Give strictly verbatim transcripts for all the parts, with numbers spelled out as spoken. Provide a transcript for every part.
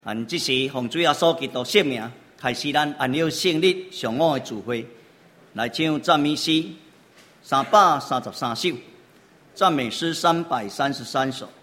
按即时奉主耶稣基督圣名，开始咱按了圣日上午的聚会，来唱赞美诗三百三十三首，赞美诗三百三十三首。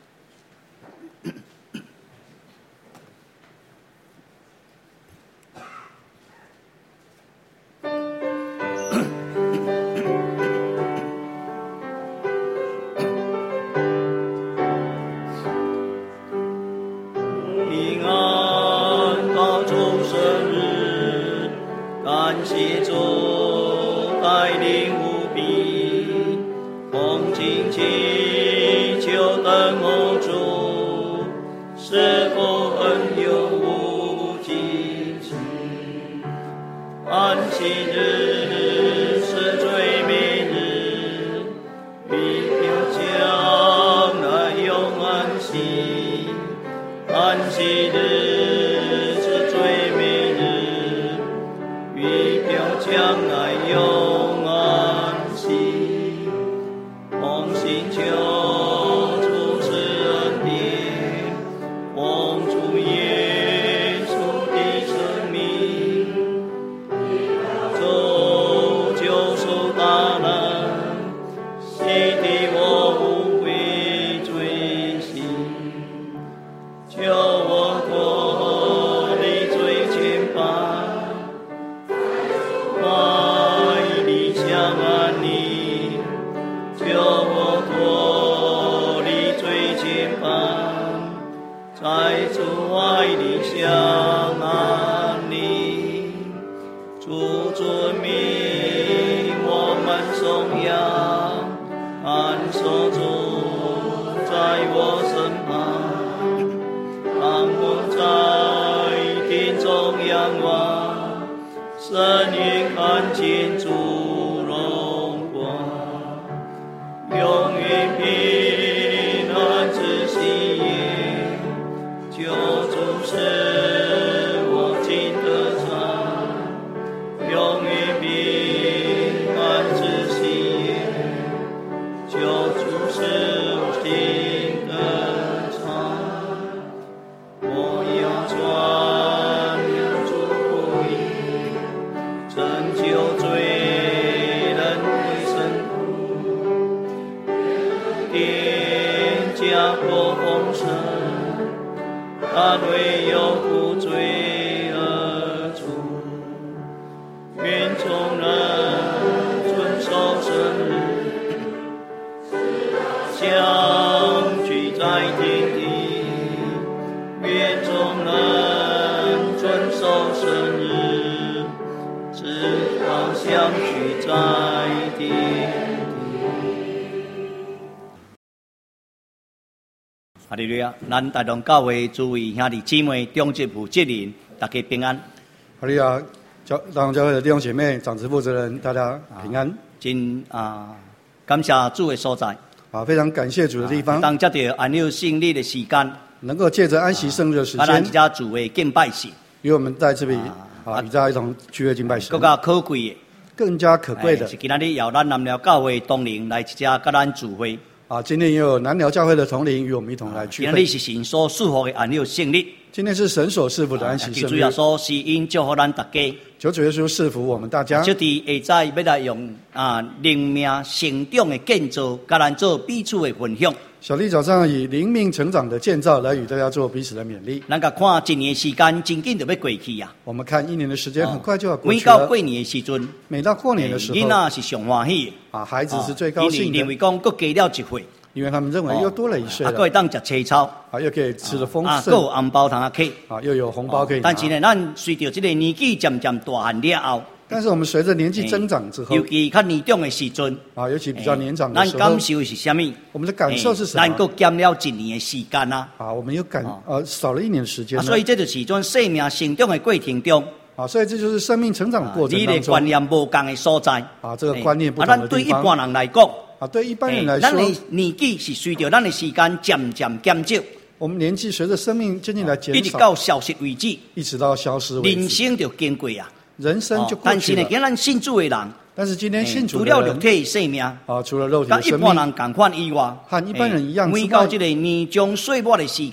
哈利路亚！咱大同教会诸位兄弟姊妹、长职负责人，大家平安。 哈利路亚！教大同教会的弟兄姐妹、长职负责人，大家平安。 真啊，感谢主的所在。 啊，非常感谢主的地方。 当接到安六圣日的时间， 能够借着安息圣日的时间， 咱家主的敬拜神， 与我们在这里啊，与大家一同聚会敬拜神。 更加可贵的， 更加可贵的， 是今仔日由咱南寮教会同龄来一家跟咱聚会。 啊，今天也有南寮教会的同龄与我们一同来聚会。 今天是神所祝福的安六圣日。 今天是神所赐福的安息圣日。 主耶稣施恩祝福咱大家。 求主耶稣赐福我们大家。 这伫下早要来用啊灵命成长的建造，甲咱做彼此的分享。 小弟早上以灵命成长的建造来与大家做彼此的勉励。 咱甲看一年时间真紧就要过去啊！ 我们看一年的时间很快就要过去了。 每到过年的时阵， 每到过年的时候， 囡仔是上欢喜啊，孩子是最高兴的， 因为讲佫加了一岁。 因为他们认为又多了一岁了， 啊，可以当吃青草， 啊，又可以吃得丰盛， 啊，又有红包通啊开， 啊，又有红包可以拿。 但是呢，咱随着这个年纪渐渐大汉了后， 但是我们随着年纪增长之后， 尤其较年长的时阵， 啊，尤其比较年长的时候， 咱感受是什么？ 我们的感受是什么？ 咱佫减了一年的时间啊， 啊，我们又感呃少了一年的时间， 所以这就是种生命成长的过程中。 啊，所以这就是生命成长的过程当中。 你的观念不同的所在。 啊，这个观念不同的地方。 啊，咱对一般人来讲。 啊，对一般人来说， 咱的年纪是随着咱的时间渐渐减少。 我们年纪随着生命渐渐来减少， 一直到消失为止。 一直到消失为止。 人生就经过啊， 人生就过去了。 但是呢，今咱信主的人， 但是今天信主的人， 除了肉体生命， 啊，除了肉体的生命， 跟一般人同款以外， 和一般人一样， 每到这个年终岁末的时间。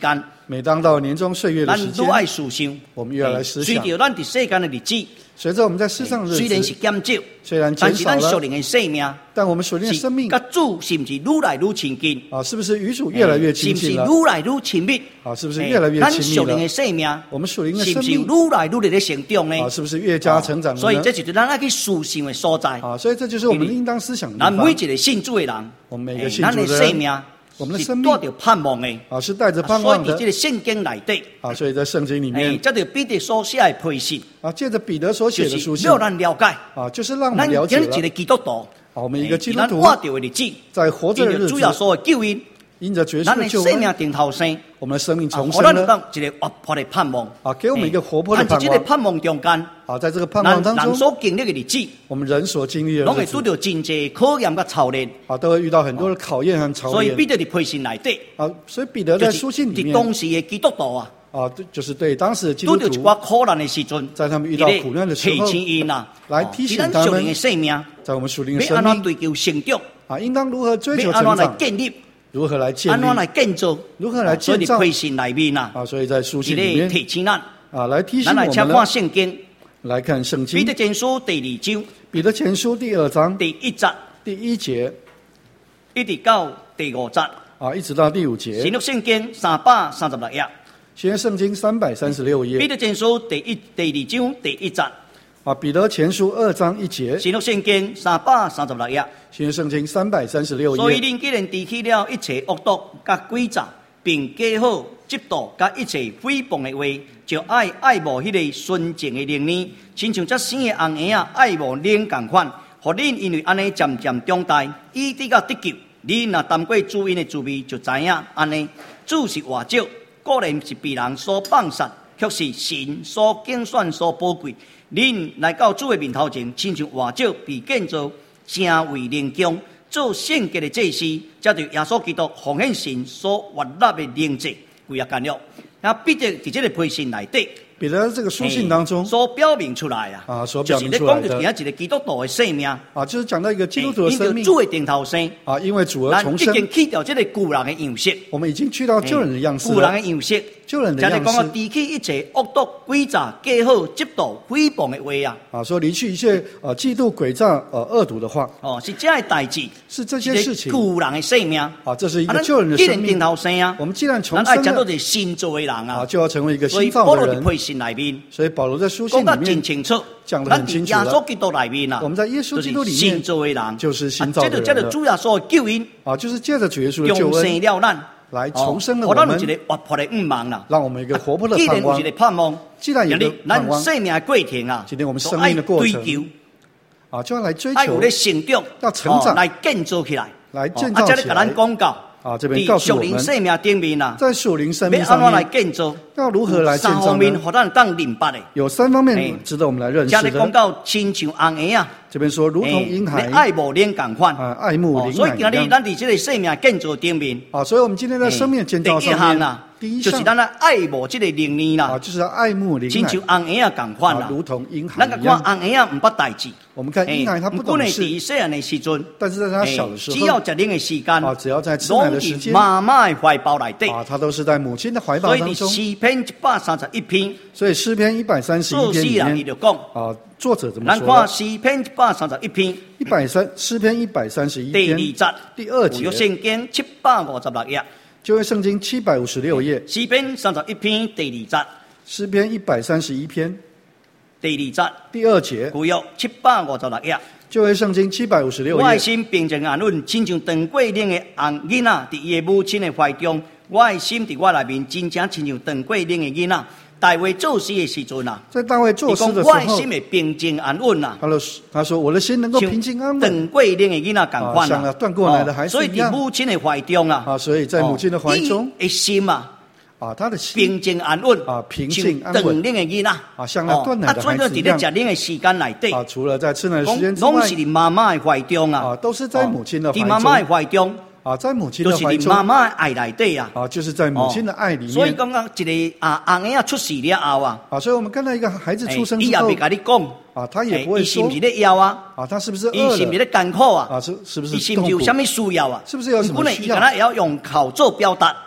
每当到年终岁月的时间， 咱愈爱思想， 我们越来思想随着咱伫世间的日子， 随着我们在世上的日虽然是子， 减少， 虽然但是减少了， 咱属灵的生命， 但我们属灵的生命甲主是不是愈来愈亲近？ 啊，是不是与主越来越亲近了？ 是不是愈来愈亲密？ 啊，是不是越来越咱亲密属灵的了？ 生命， 我们属灵的是不是生命愈来愈在咧成长呢？ 啊，是不是越加成长了呢？ 所以这就是咱爱去思想的所在。 啊，所以这就是我们应当思想的咱地方每一个信主的人， 我们每个信咱的主的人生命， 我们的生命是带着盼望的， 啊，是带着盼所以望的伫这个圣经内底， 啊，所以在圣经里哎， 面这就彼得所写的批信， 啊，借着彼得所写就是的书信让咱了解， 啊，就是让我咱们了解了今日一个基督徒， 啊，我们一个基督徒咱活着的日子， 在活着的日因着主要子， 所的救恩， 因着绝咱世的救的生命恩， 定头生， 我们的生命重啊， 生了让咱一个活泼的盼望啊，给我们一个活泼的但盼望是这个盼望中间， 啊，在这个盼望当中， 咱人所经历的日子， 我们人所经历的拢会日子拄到真济考验甲操练， 啊，都会遇到很多的考验和考所以彼验得的批信内底， 啊，所以彼得在就是书信里伫面当时的基督徒啊， 啊，对就是对当时的基拄到一督徒， 寡苦难的时阵， 在他们遇到苦难的时候提醒因啊， 来提醒哦他们伫咱属灵的生命， 在我们属灵的要生命安怎追求成长， 啊，应当如何追求要安怎来成长， 建立， 如何来建安怎来立建造， 如何来建造所以伫批信内面啊， 啊，所以在书信一个里面提醒咱， 啊，来提醒咱来请看我们呢， 圣经， 来看圣彼经得前书第二章彼得前书第二章第一节第一节一直到第五节， 啊，一直到第五新节， 约圣经三百三十六页， 新约圣经三百三十六彼页得前书第一第二章第一节， 啊，彼得前书二章一节， 新约圣经三百三十六页。 新约圣经三百三十六所以， 页恁既然离弃了一切恶毒、甲诡诈，并加好、嫉妒、甲一切诽谤的话，就爱爱慕迄个纯净的灵呢，亲像这生的红婴仔爱慕灵共款，互恁因为安尼渐渐长大，以致到得救。恁若谈过主因的滋味，就知影安尼主是活少，固然是被人所放杀，却是神所拣选、所宝贵。恁来到主的面头前，亲像活少被建造。成为灵宫，做圣洁的祭司，这对耶稣基督奉献神所活纳的灵祭，归啊干了。那必得伫这个批信内底， 彼得在这个书信当中所表明出来啊， 啊，所表明出来的就是咧讲到一个基督徒的生命啊，就是讲到一个基督徒的生命因着主的定头生啊，因为主而咱重生， 已经去掉这个旧人的样式， 我们已经去到旧人的样式旧人的了， 样式， 旧人的样就是讲啊， 式离弃一切恶毒、诡诈、假好、嫉妒、诽谤的话啊， 啊，说离去一切呃嫉妒、诡诈、呃恶毒的话， 哦，是这样的代志， 是这些事情旧人的生命啊，这是一啊个旧人的生命既然定。头生啊， 我们既然重咱爱生了讲到是新造的人啊啊，，就要成为一个所以新造的人。 保罗的批信内面所以保罗在书信讲得里面真清楚， 讲得很清楚了咱伫耶稣基督内面啊， 我们在耶稣基督里面就是新造的人， 就是新造的人啊这就这就主要所救恩， 啊，就是借着主耶稣的救重恩生了咱， 来重生了哦我们让咱有一个活泼的愿望啦。 让我们有一个活泼的盼望既然有一。个盼望， 既然有一个今日咱盼望生命的过程啊， 今天我们生命的过程都爱追求， 啊，就要来追求爱有咧成长， 要成长哦来建造起来， 来建哦啊，这造起来咧甲咱讲到啊这边告诉我们属灵生命顶面啊， 在属灵生命上要安怎来面建造？ 要如何来建造三方面， 呢？ 互咱当明白的。 有三方哎面值得我们来认这识的。 里讲到亲像红婴啊， 这边说，如同婴孩哎爱慕灵共款， 啊，爱慕灵哦所以今日奶一样咱伫这个生命建造顶面， 啊，所以我们今天在生命建造第一上面， 项啊， 第一项就是咱来爱慕这个灵念啊， 啦， 就是要爱慕灵奶亲像红婴啊共款啦，。 啊如同婴孩咱个看一样。 红婴啊毋捌代志， 我们看婴孩他不不过呢， 懂事， 伫细汉的时阵， 但是在他小的时只要候食灵的时间， 啊，只要在吃奶拢的时间伫妈妈的怀抱内底。 啊，他都是在母亲的怀抱所以伫当中。 诗篇一百三十一篇， 所以诗篇一百三十一作篇里诗人伊面就讲， 啊，作者怎么咱说的？ 看诗篇一百三十一篇一百三诗篇一百三十一第二篇节， 第二旧约节， 圣经七百五十六页， 旧约圣经七百五十六页， 诗篇三十一篇第二节， 诗篇一百三十一篇第二节， 第二节， 旧约七百五十六页。 旧约圣经七百五十六页。 我的心平静安稳，亲像长过冷的红囡仔伫伊的母亲的怀中。我的心伫我内面，真正亲像长过冷的囡仔。大卫做事的时阵啊， 在大卫作伊诗的时候讲我的心，会平静安稳啊， 他说他说我的心能够平静安稳长过冷的囡仔共款啊像那断过来的孩子所以伫一样母亲的怀中啊， 啊，所以在母亲的怀中哦伊的心啊。 啊，他的心平静安稳啊平静安稳像断冷的囡仔啊像那断奶的啊，所以孩子一样伫咧食冷的时间内底， 啊，除了在吃奶的时间之外拢是伫妈妈的怀中啊， 啊，都是在母亲的怀伫妈妈的中怀中， 啊，在母亲就是伫的怀中妈妈的爱内底啊。 啊，就是在母亲的爱里所以面刚刚一个啊红婴仔出世了后啊， 啊，所以我们看到一个孩子哎出生之后伊也袂甲你讲， 啊，他也哎不会说伊是毋是咧枵啊？ 啊，他是不是伊饿了是毋是咧艰苦啊？ 啊，是是不伊是痛苦是毋是有啥物需要啊？ 是不是有什么不过呢， 需要伊敢若会晓用口做表达。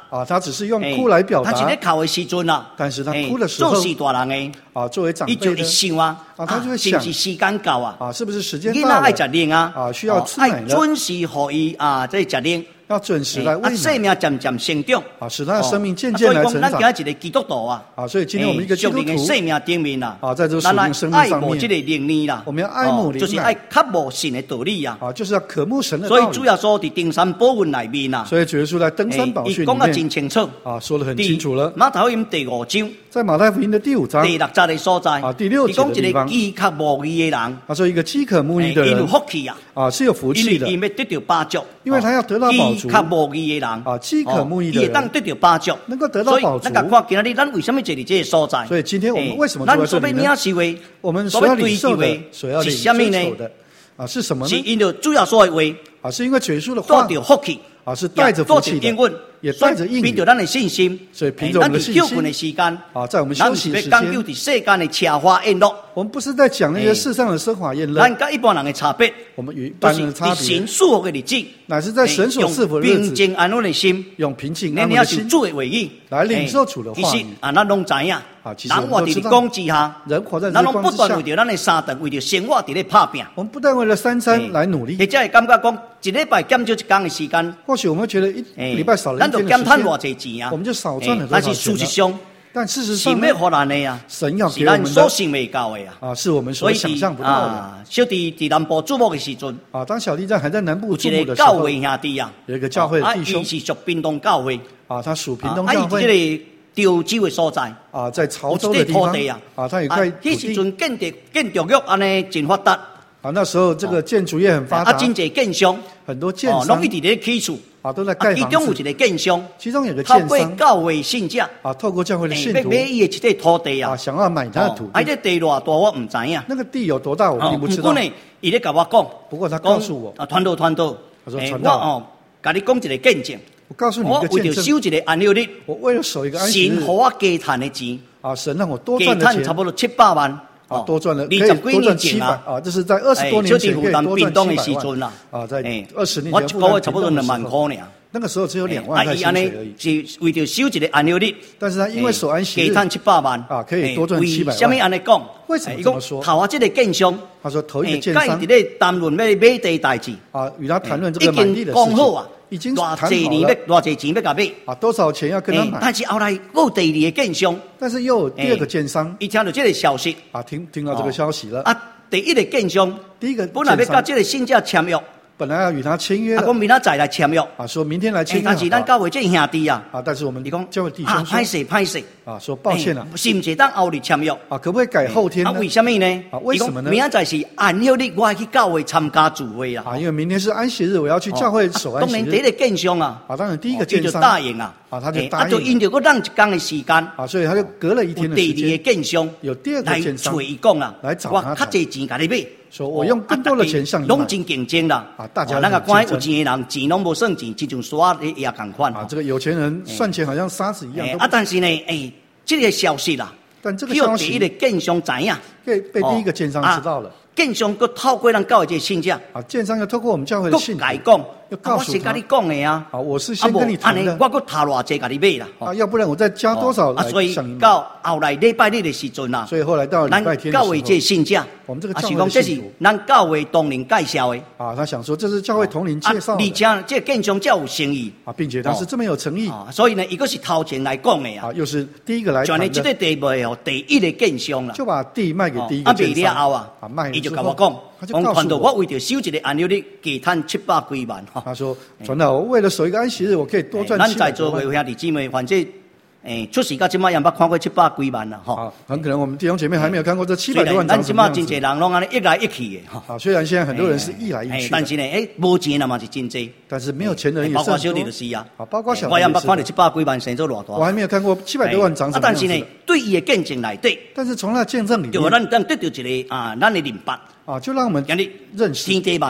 啊，他只是用哭来表达。 他是咧哭的时阵啊， 但是他哭的时候， 做事大人的啊，作为长辈的， 他就会想啊， 啊，他就会想， 是不是时間到啊？ 啊，是不是時間到了？ 囡仔愛食奶啊， 啊，需要吃奶了， 要準時給伊啊，即係食奶。 要準時來餵奶， 啊，生命漸漸成長， 啊，使他的生命漸漸來成長。 所以講，咱今日一個基督徒啊， 啊，所以今天我們一個基督徒， 生命頂面啊， 啊，在這個屬靈生命上面， 愛慕這個靈力啦， 我們要愛慕靈， 就是愛渴慕神的道理啊， 啊，就是要渴慕神的道理。 所以主要說喺登山寶訓裡面啊， 所以主耶穌在登山寶訓裡面， 講得真清楚， 啊，說得很清楚了。 馬太福音第五章， 在馬太福音的第五章第六節的所在， 啊，第六節的地方， 一個飢渴慕義的人， 他說一個飢渴慕義的人， 有福氣啊， 啊，是有福氣的， 因為得到飽足， 因為他要得到飽足。 飢渴慕義的人， 啊，飢渴慕義的人， 也當得到飽足， 能夠得到飽足。 所以，咱看今日咱為什麼坐喺這個所在？ 所以今天我們為什麼坐在這裡呢？我們所要領受的，所要領受的，啊，是什麼呢？ 是因着主要說的話， 啊，是因為主耶穌的話， 帶着福氣， 啊，是帶着福氣的，也帶着應允， 憑着咱的信心， 所以憑着我們的信心， 的時間， 啊，在我們休息的時間， 咱唔是要講究世間的奢華宴樂， 我們不是在講那些世上的奢華宴樂， 咱跟一般人的差別， 我們與一般人的差別， 神賜福的日子， 乃是在神所賜福的日子， 平靜安穩的心， 用平靜安穩的心， 主的話語來領受主的話語。 其實啊，咱攏知影， 啊，其實我們都知道， 人活在光之下， 人活在咱攏不光之下， 斷為着咱的三頓，為着生活在咧打拼。 我們不但為了三餐來努力， 亦即係感覺講，一禮拜減少一天的時間， 或許我們覺得一禮拜少了一天的時間， 咱就減賺偌濟錢啊， 我們就少賺了多少錢。 但是事實上， 但事實上， 神要給咱的啊， 神要給我們的， 是咱所想未到的啊， 啊，是我們所想象不到的。 啊，小弟在南部注目的時陣， 啊，當小弟在還在南部注目的時候， 有一個教會兄弟啊， 有一個教會的弟兄， 啊，伊是屬屏東教會， 啊，他屬屏東教會， 啊，伊潮州的所在， 啊，在潮州的地方，啊，他有塊土地， 迄時陣建築建築業安尼真發達。 啊，那時候這個建築業很發達， 啊，真濟建商， 很多建商， 攏一直咧起厝， 啊，都在蓋房子。 其中有一個建商， 其中有個建商， 透過教會信者， 啊，透過教會的信徒， 買伊的一塊土地啊， 想要買他的土地。 啊，這地偌大我唔知影。 那個地有多大我並不知道。 不過呢，伊咧甲我講， 不過他告訴我， 啊，傳道傳道， 他說傳道， 我哦，甲你講一個見證。 我告訴你一個見證。 我為了守一個安息日， 我為了守一個安息日， 神給我加賺的錢， 啊，神讓我多賺的錢， 差不多七百萬。 啊，多賺了，可以多賺七百啊！這是在二十多年前可以多賺七百萬啊！在二十年前， 我一個月差不多兩萬塊呢。 那個時候只有兩萬塊薪水而已。 是為了守一個安息日， 但是他因為守安息日， 加賺七百萬啊，可以多賺七百萬。 為什麼安尼講？ 為什麼這麼說？ 頭啊，這個建商， 他說頭一個建商， 跟伊咧談論要買地代志啊，與他談論這個買地的事情。已經談好了， 多少錢要甲買？ 啊，多少錢要跟他買？ 但是後來又第二個建商， 但是又有第二個建商， 伊聽到這個消息， 啊，聽聽到這個消息了。 啊，第一個建商， 第一個本來要甲這個信者簽約， 本來要與他簽約， 啊，講明仔載來簽約， 啊，說明天來簽約。 但是咱教會這兄弟啊， 啊，但是我們教會弟兄說，啊，歹勢歹勢， 啊，說抱歉啊， 是唔是當後日簽約？ 啊，可不可以改後天呢？ 啊，為什麼呢？ 啊，為什麼呢？ 明仔載是安息日，我要去教會參加聚會啊。 啊，因為明天是安息日，我要去教會守安息日。 當然第一個建商啊， 啊，當然第一個建商就答應啊， 啊，他就答應， 啊，就因着個讓一天的時間， 啊，所以他就隔了一天的時間。 第二個建商有第二個建商來找伊講啊， 來找他， 我較濟錢甲你買。 說我用更多的錢向你買， 攏真競爭啦！ 啊，大家那個關有錢的人，錢攏無算錢，就像沙也同款。 啊，這個有錢人算錢好像沙子一樣。 啊，但是呢，誒，這個消息啦， 但這個消息， 第一個建商知影， 被被第一個建商知道了。 建商佮透過咱教會這個信者， 啊，建商要透過我們教會的信者講， 要告訴他， 我先跟你講的啊， 啊，我是先跟你談的， 我佮掏偌濟甲你買啦， 啊，要不然我再加多少來向你買。 到後來禮拜日的時陣啊， 所以後來到禮拜天的時候， 教會這個信者， 我們這個教會的信徒，這是咱教會同仁介紹的。 啊，他想說這是教會同仁介紹的。 而且這個建商這有誠意啊，並且他是這麼有誠意， 所以呢，一個是頭前來講的啊， 又是第一個來談的。 轉呢，這個地賣哦，第一個建商啦， 就把地賣給第一個建商。 啊，賣了後啊， 啊，賣伊就跟我講，講傳道，我為着守一個安息日，加賺七百幾萬。 他說傳道，我為了守一個安息日，我可以多賺七百萬。 咱在座各位兄弟姊妹，反正誒出世到今嘛也捌看過七百幾萬啦，哈。 很可能我們弟兄姐妹還沒有看過這七百多萬張。 咱今嘛真濟人攏安尼一來一去的，哈。 啊，雖然現在很多人是一來一去， 但是呢，誒，無錢的嘛是真濟。 但是沒有錢的人也是很多。 包括小弟就是啊， 啊，包括小弟。 我也捌看到七百幾萬生做偌大。 我還沒有看過七百多萬張。 啊，但是呢，對伊的見證內底， 但是從那見證裡面， 就咱咱得到一個啊，咱的明白。 啊，就讓我們認識天地萬物，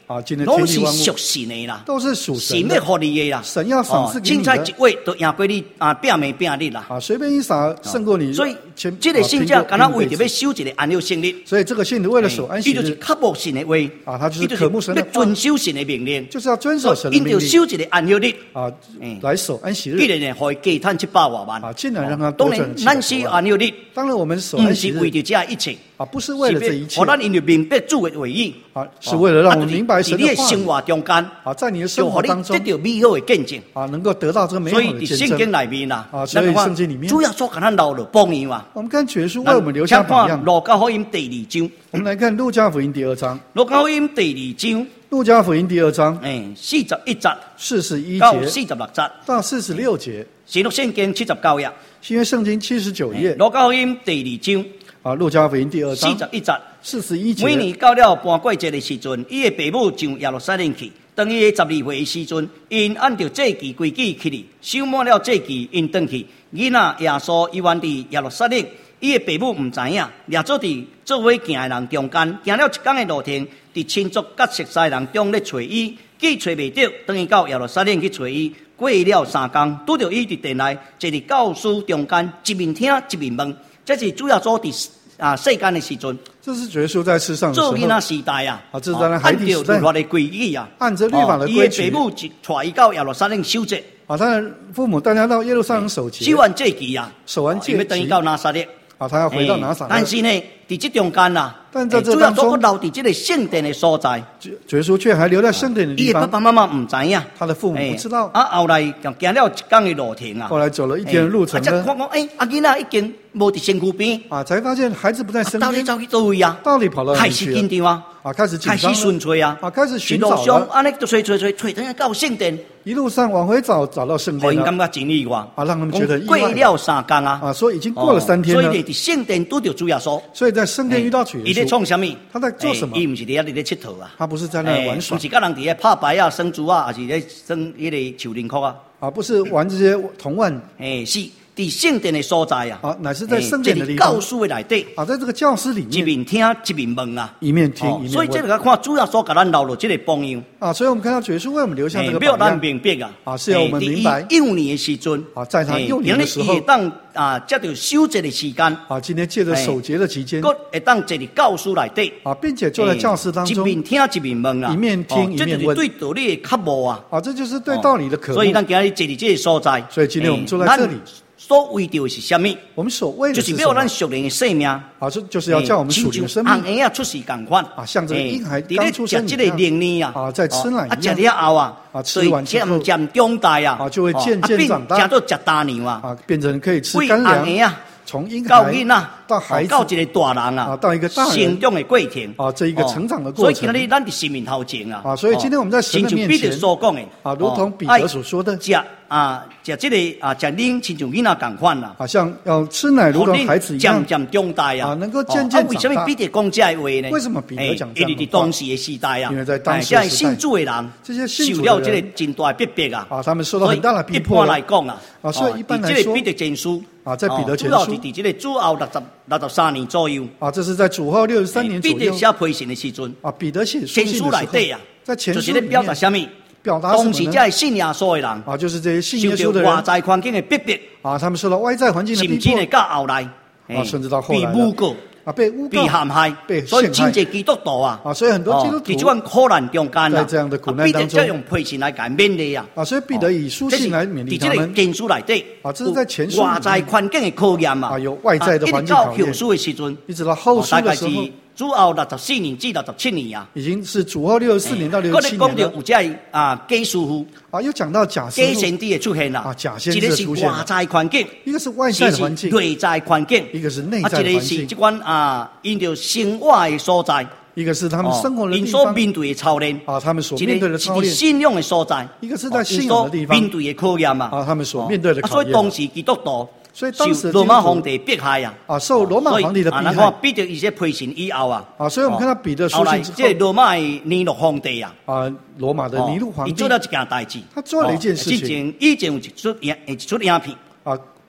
啊，今天拢是属神的啦， 都是属神的，神要福你的啦， 神要赏赐给你的。 凊彩一位都赢过你啊，拼命拼日啦。 啊，随便一撒胜过你。 所以，这个信者敢若为着要守一个安息圣日。 所以这个信徒为了守安息日， 伊就是渴慕神的话啊，他就是渴慕神的话， 要遵守神的命令， 就是要遵守神的命令。 因就守一个安息日啊，来守安息日。 必然呢，可以加赚七百多万啊，竟然让他多赚七百多万。 当然，咱守安息日， 当然我们守安息日不是为着这一切啊，不是为了这一切。 我咱因为明白主的话语啊，是为了让我们明白神的话语。 在你的生活中间啊，在你的生活当中得到美好的见证啊，能够得到这个美好的见证。 所以圣经里面啊， 啊，所以圣经里面主要说给咱留了榜样啊。 我们看主耶稣为我们留下榜样。 路加福音第二章， 我们来看路加福音第二章。 路加福音第二章， 路加福音第二章， 哎，四十一节， 四十一节到四十六节， 到四十六节。 新约圣经七十九页， 新约圣经七十九页。 路加福音第二章， 啊，路加福音第二章， 四十一节， 四十一节。 每年到了搬过节的时阵，伊的父母上耶路撒冷去。当伊的十二岁的时阵，因按照祭期规矩去哩，守满了祭期，因转去。囡仔耶稣伊原伫耶路撒冷，伊的父母唔知影，掠做伫做伙行的人中间，行了一天的路程，伫亲族甲熟悉人中咧找伊，既找袂到，当伊到耶路撒冷去找伊。过了三天，拄着伊伫殿内，坐伫教师中间，一面听一面问。这是主要做伫啊世间的时阵。 这是主耶稣在世上的时候。 做囡仔时代啊， 啊，这是在海底时代。 按照律法的规矩啊， 按着律法的规矩。 伊的父母带伊到耶路撒冷守节。 啊，他的父母带他到耶路撒冷守节。 守完祭期啊， 守完祭期， 要等伊到拿撒勒。 啊，他要回到拿撒勒。 但是呢，伫这中间啊， 但在这主要当中， 留伫这个圣殿的所在， 主耶稣却还留在圣殿的地方。 伊的爸爸妈妈唔知影， 他的父母不知道。 啊，后来行了一天的路程啊， 后来走了一天的路程呢， 啊，看讲，哎，阿囡仔已经无伫身躯边啊，才发现孩子不在身边， 到底走去倒位啊？ 到底跑到哪里去了？ 开始紧张啊！ 啊，开始紧张了， 开始寻找啊！ 啊，开始寻找了。 一路上安尼就找找找，找等下到圣殿。 一路上往回找，找到圣殿了。 让人感觉真意外啊，让他们觉得意外。 过了三天啊！ 啊，所以已经过了三天了。 所以伫圣殿拄着主耶稣。 所以在圣殿遇到主耶稣。 伊在创什么？ 他在做什么？ 伊唔是伫遐伫咧佚佗啊！ 他不是在那玩耍。 不是甲人伫咧拍牌啊、生珠啊，还是咧生迄个球零壳啊？ 啊，不是玩这些铜腕。 诶，是。伫圣殿的所在啊， 啊，乃是在圣殿的地方。 教书的内底啊，在这个教室里面， 一面听一面问啊， 一面听一面问。 所以这个看主要所给咱留落这个榜样啊，所以我们看到主耶稣为我们留下这个榜样。 要咱明白啊， 啊，是要我们明白。 幼年的时阵啊，在他幼年的时候， 当啊，接着守节的时间啊，今天借着守节的期间， 会当坐伫教书内底啊，并且坐在教室当中， 一面听一面问啊， 一面听一面问， 这就是对道理的渴慕啊， 啊，这就是对道理的渴慕。 所以咱今日坐伫这个所在， 所以今天我们坐在这里。 所为的是什么？ 我们所谓的就是要咱属灵的生命啊， 这就是要叫我们属灵的生命。 婴儿出世同款啊，像这个婴孩刚出生一样。零年啊， 啊，在吃奶一样。 啊，吃了后啊， 啊，吃完之后渐渐长大啊， 啊，就会渐渐长大， 变做吃大牛啊， 啊，变成可以吃干粮啊。 从婴孩到孩子， 到一个大人啊， 到一个大人成长的过程啊，这一个成长的过程。 所以今天咱的生命头前啊， 啊，所以今天我们在神的面前， 彼得所讲的啊，如同彼得所说的， 吃啊，吃这个啊，吃奶亲像囡仔同款啦， 好像要吃奶如同孩子一样， 渐渐长大啊， 能够渐渐长大。 为什么彼得讲这话呢？ 为什么彼得讲这样？因为在当时的时代啊， 因为在当时的时代， 信主的人， 这些信主受了这个真大逼迫啊， 啊，他们受到很大的逼迫。 一般来讲啊， 啊，所以一般来说， 这个彼得前书。 啊，在彼得前书， 主要是伫这个主后六十六十三年左右。 啊，这是在主后六十三年左右。 彼得写批信的时阵， 啊，彼得写书前书内底啊， 在前书就是咧表达什么？ 表达什么呢？ 当时这信耶稣的人啊，就是这些信耶稣的人， 外在环境的逼迫啊，他们受到外在环境的逼迫， 甚至呢，到后来啊，甚至到后来被诬告。 啊，被诬告、 被陷害， 被所以真侪基督徒啊， 啊，所以很多基督徒在这款苦难中间啊， 在这样的苦难当中， 彼得用批信来感勉励啊， 啊，所以彼得以书信来勉励他们。 在这个前书内底， 啊，这是在前书外在环境的考验啊， 啊，有外在的环境考验。 一直到后书的时阵， 一直到后书的时候， 主后六十四年至六十七年啊， 已经是主后六十四年到六十七年了。 讲到有这啊假师傅啊，又讲到假师傅、 假先知的出现了啊，假先知的出现。 一个是外在环境， 一个是外在的环境， 内在环境， 一个是内在的环境。 啊，一个是这款啊，因着生活的所在。 一个是他们生活的地方， 因所面对的操练啊，他们所面对的操练； 信仰的所在， 一个是在信仰的地方面对的考验嘛啊，他们所面对的考验。 所以当时基督徒， 所以当时罗马皇帝迫害啊， 啊，受罗马皇帝的迫害。 然后彼得一些批信以后啊， 啊，所以我们看到彼得书信之后， 这罗马的尼禄皇帝啊， 啊，罗马的尼禄皇帝， 他做了一件代志， 他做了一件事情。 之前以前有一出影，一出影片啊。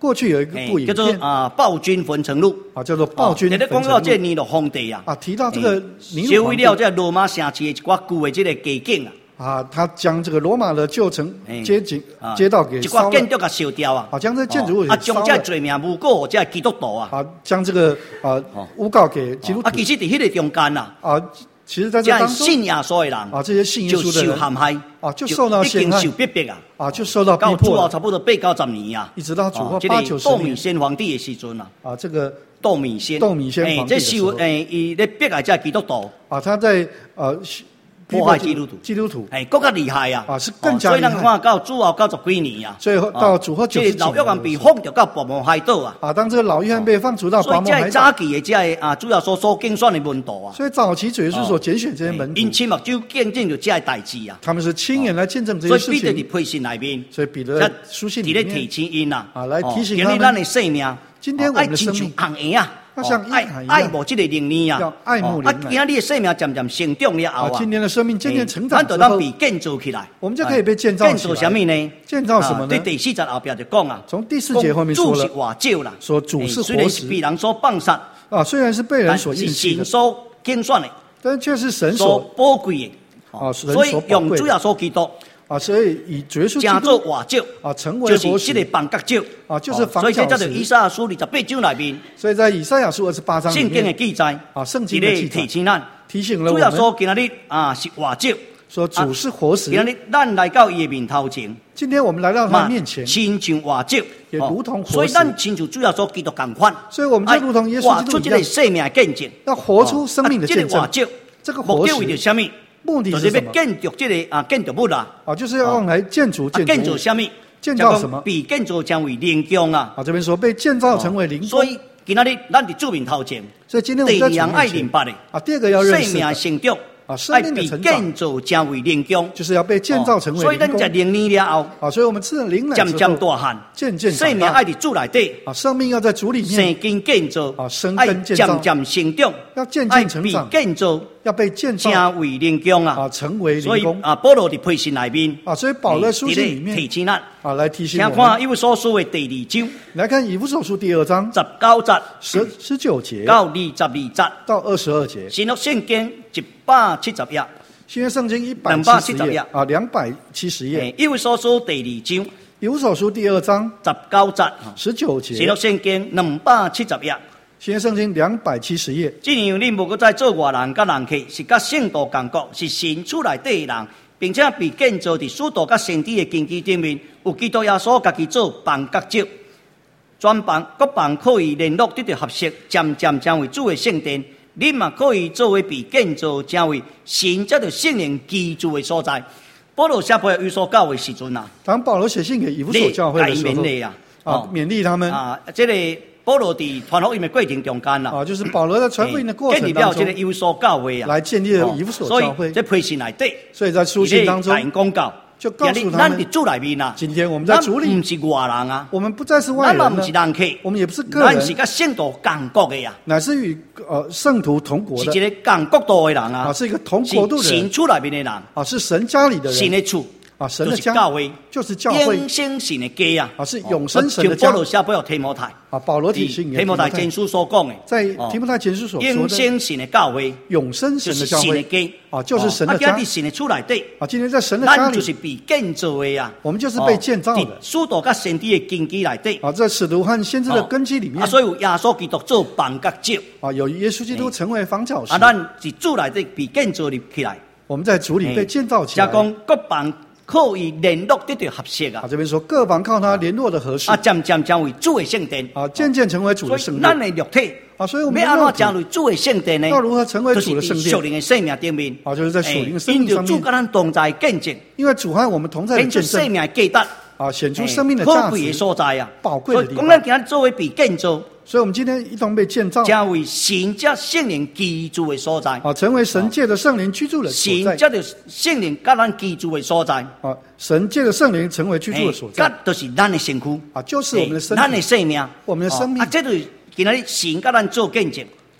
过去有一个部影叫做啊暴君焚城录啊，叫做暴君焚城录。 讲到这尼禄皇帝啊， 啊提到这个尼禄皇帝， 烧毁了这罗马城市的一寡旧的这个街景啊。 啊，他将这个罗马的旧城街景、欸、街道给烧了， 一寡建筑给烧掉啊！ 啊，将这建筑物给烧了。 啊，将这罪名诬告这基督徒啊！ 啊，将这个啊诬告给基督徒。 啊，其实在迄个中间呐， 啊，其实在这当中， 信耶稣的人啊，这些信耶稣的人就受陷害啊，就受到陷害， 受逼迫啊！ 啊，就受到逼迫。 到主后差不多八九十年啊， 一直到主后八九十年。 窦米先皇帝的时阵啊， 啊，这个窦米先， 窦米先皇帝的时候， 这受诶，伊咧逼害这基督徒啊，他在呃。 迫害基督徒， 基督徒， 哎，更加厉害啊！ 啊，是更加厉害。 所以咱看到主后九十几年啊， 所以到主后九十几年， 老约翰被放掉到拔摩海岛啊。 啊，当这个老约翰被放逐到拔摩海岛， 所以早期的这啊，主要所所竞选的门徒啊。 所以早期主耶稣所拣选这些门徒， 因亲目就见证着这些代志啊。 他们是亲眼来见证这些事情。 所以彼得的批信里面， 所以彼得书信里面提醒因啊， 啊，来提醒他们， 咱的生命， 今天我们的生命红颜啊。 要像爱海一样爱慕这个灵力啊， 要爱慕灵力。 啊，今日的生命渐渐成长了后啊， 今天的生命渐渐成长之后， 咱就当被建造起来。 我们就可以被建造起来。 建造什么呢？ 建造什么呢？ 对第四节后边就讲啊， 从第四节后面说了， 主是活石啦， 说主是活石， 虽然是被人所放杀啊，虽然是被人所是神所拣选的， 但却是神所宝贵的啊， 所以用主要所基督。 啊，所以以主耶稣加做活石啊，成为活石， 就是这个房角石啊，就是房角石。 所以这叫做以赛亚书二十八章里面。 所以在以赛亚书二十八章里面， 圣经的记载啊，圣经的记载提醒咱， 提醒了我们。 主要说今日啊是活石， 说主是活石。 今日咱来到伊的面头前， 今天我们来到他面前， 亲像活石， 也如同活石。 所以咱亲像主要说基督同款， 所以我们就如同耶稣基督一样， 活出这个生命的见证， 要活出生命的见证。这个活石为了什么？ 目的是什么？ 建筑这个啊，建筑物啦， 啊，就是要用来建筑建筑。 建筑什么？ 建造什么？ 被建造成为灵宫啊！ 啊，这边说被建造成为灵宫。 所以今仔日咱伫主面头前， 所以今天我们在主面前爱明白的啊，第二个要认识生命成长啊，生命的成长， 建造成为灵宫， 就是要被建造成为灵宫。 所以咱食灵奶了后， 啊，所以我们吃了灵奶之后， 渐渐大汉， 渐渐生命爱伫主内底啊，生命要在主里面生根建造啊，生根建造， 渐渐成长， 要渐渐成长， 建造。 要被建造成为灵宫啊！ 啊，成为灵宫。 所以啊，保罗的批信里面啊，所以保罗书信里面提醒咱啊，来提醒我们。 请看以弗所书的第二章， 来看以弗所书第二章十九节、 十十九节到二十二节到二十二节。 新约圣经一百七十页， 新约圣经一百七十页啊，两百七十页。 以弗所书第二章， 以弗所书第二章十九节、 十九节。 新约圣经两百七十页。 新约圣经两百七十页。 这样你无搁再做外人甲人客，是甲圣道同国，是神厝内底的人，并且被建造伫使徒甲先知的根基顶面，有基督耶稣家己做房角石，全房各房可以联络得到合适，渐渐成为主的圣殿。你嘛可以作为被建造成为神接着圣灵居住的所在。保罗写俾以弗所教会时阵啊， 当保罗写信给以弗所教会的时候，啊，勉励他们啊，这个。保罗伫传福音的过程中间啦， 啊，就是保罗在传福音的过程当中， 建立了这个以弗所教会啊， 来建立了以弗所教会。 所以在批信内底， 所以在书信当中， 公告就告诉他们， 咱伫主内面啊， 今天我们在主里， 不是外人啊， 我们不再是外人了， 咱嘛不是人客， 我们也不是个人， 咱是甲圣徒同国的呀， 乃是与呃圣徒同国的， 是一个同国度的人啊， 啊，是一个同国度的人， 神厝内面的人， 啊，是神家里的人， 神的厝。 啊，神的家教会就是教会， 永生神的家啊！ 啊，是永生神的家。 保罗写俾提摩太啊，保罗提醒提摩太前书所讲的， 在提摩太前书所说的永生神的教会， 永生神的教会啊，就是神的家。 啊，今日神的厝内底啊，今天在神的家里， 咱就是被建造的呀。 我们就是被建造的。 使徒甲先知的根基内底啊，在使徒和先知的根基里面啊，所以有耶稣基督做房角石啊，有耶稣基督成为房角石啊，咱是主内底被建造起来。 我们在主里被建造起来。 加讲各房。可以联络得到合适啊！ 啊，这边说各房靠他联络的合适啊，渐渐成为主的圣殿啊，渐渐成为主的圣殿。 咱的肉体啊，所以我们要安怎成为主的圣殿呢？ 要如何成为主的圣殿？ 属灵的生命顶面啊，就是在属灵的生命上面。 因主跟咱同在见证， 因为主和我们同在的见证， 生命的价值啊，显出生命的价值， 可贵的所在啊， 宝贵的地方。 所以，讲咱今日作为被建造。 所以我们今天一同被建造， 成为神加圣灵居住的所在。 啊，成为神界的圣灵居住的所在。 神加的圣灵甲咱居住的所在。 啊，神界的圣灵成为居住的所在。 甲就是咱的身躯。 啊，就是我们的身体。 咱的生命。 我们的生命。 啊，这就是今日神甲咱做见证。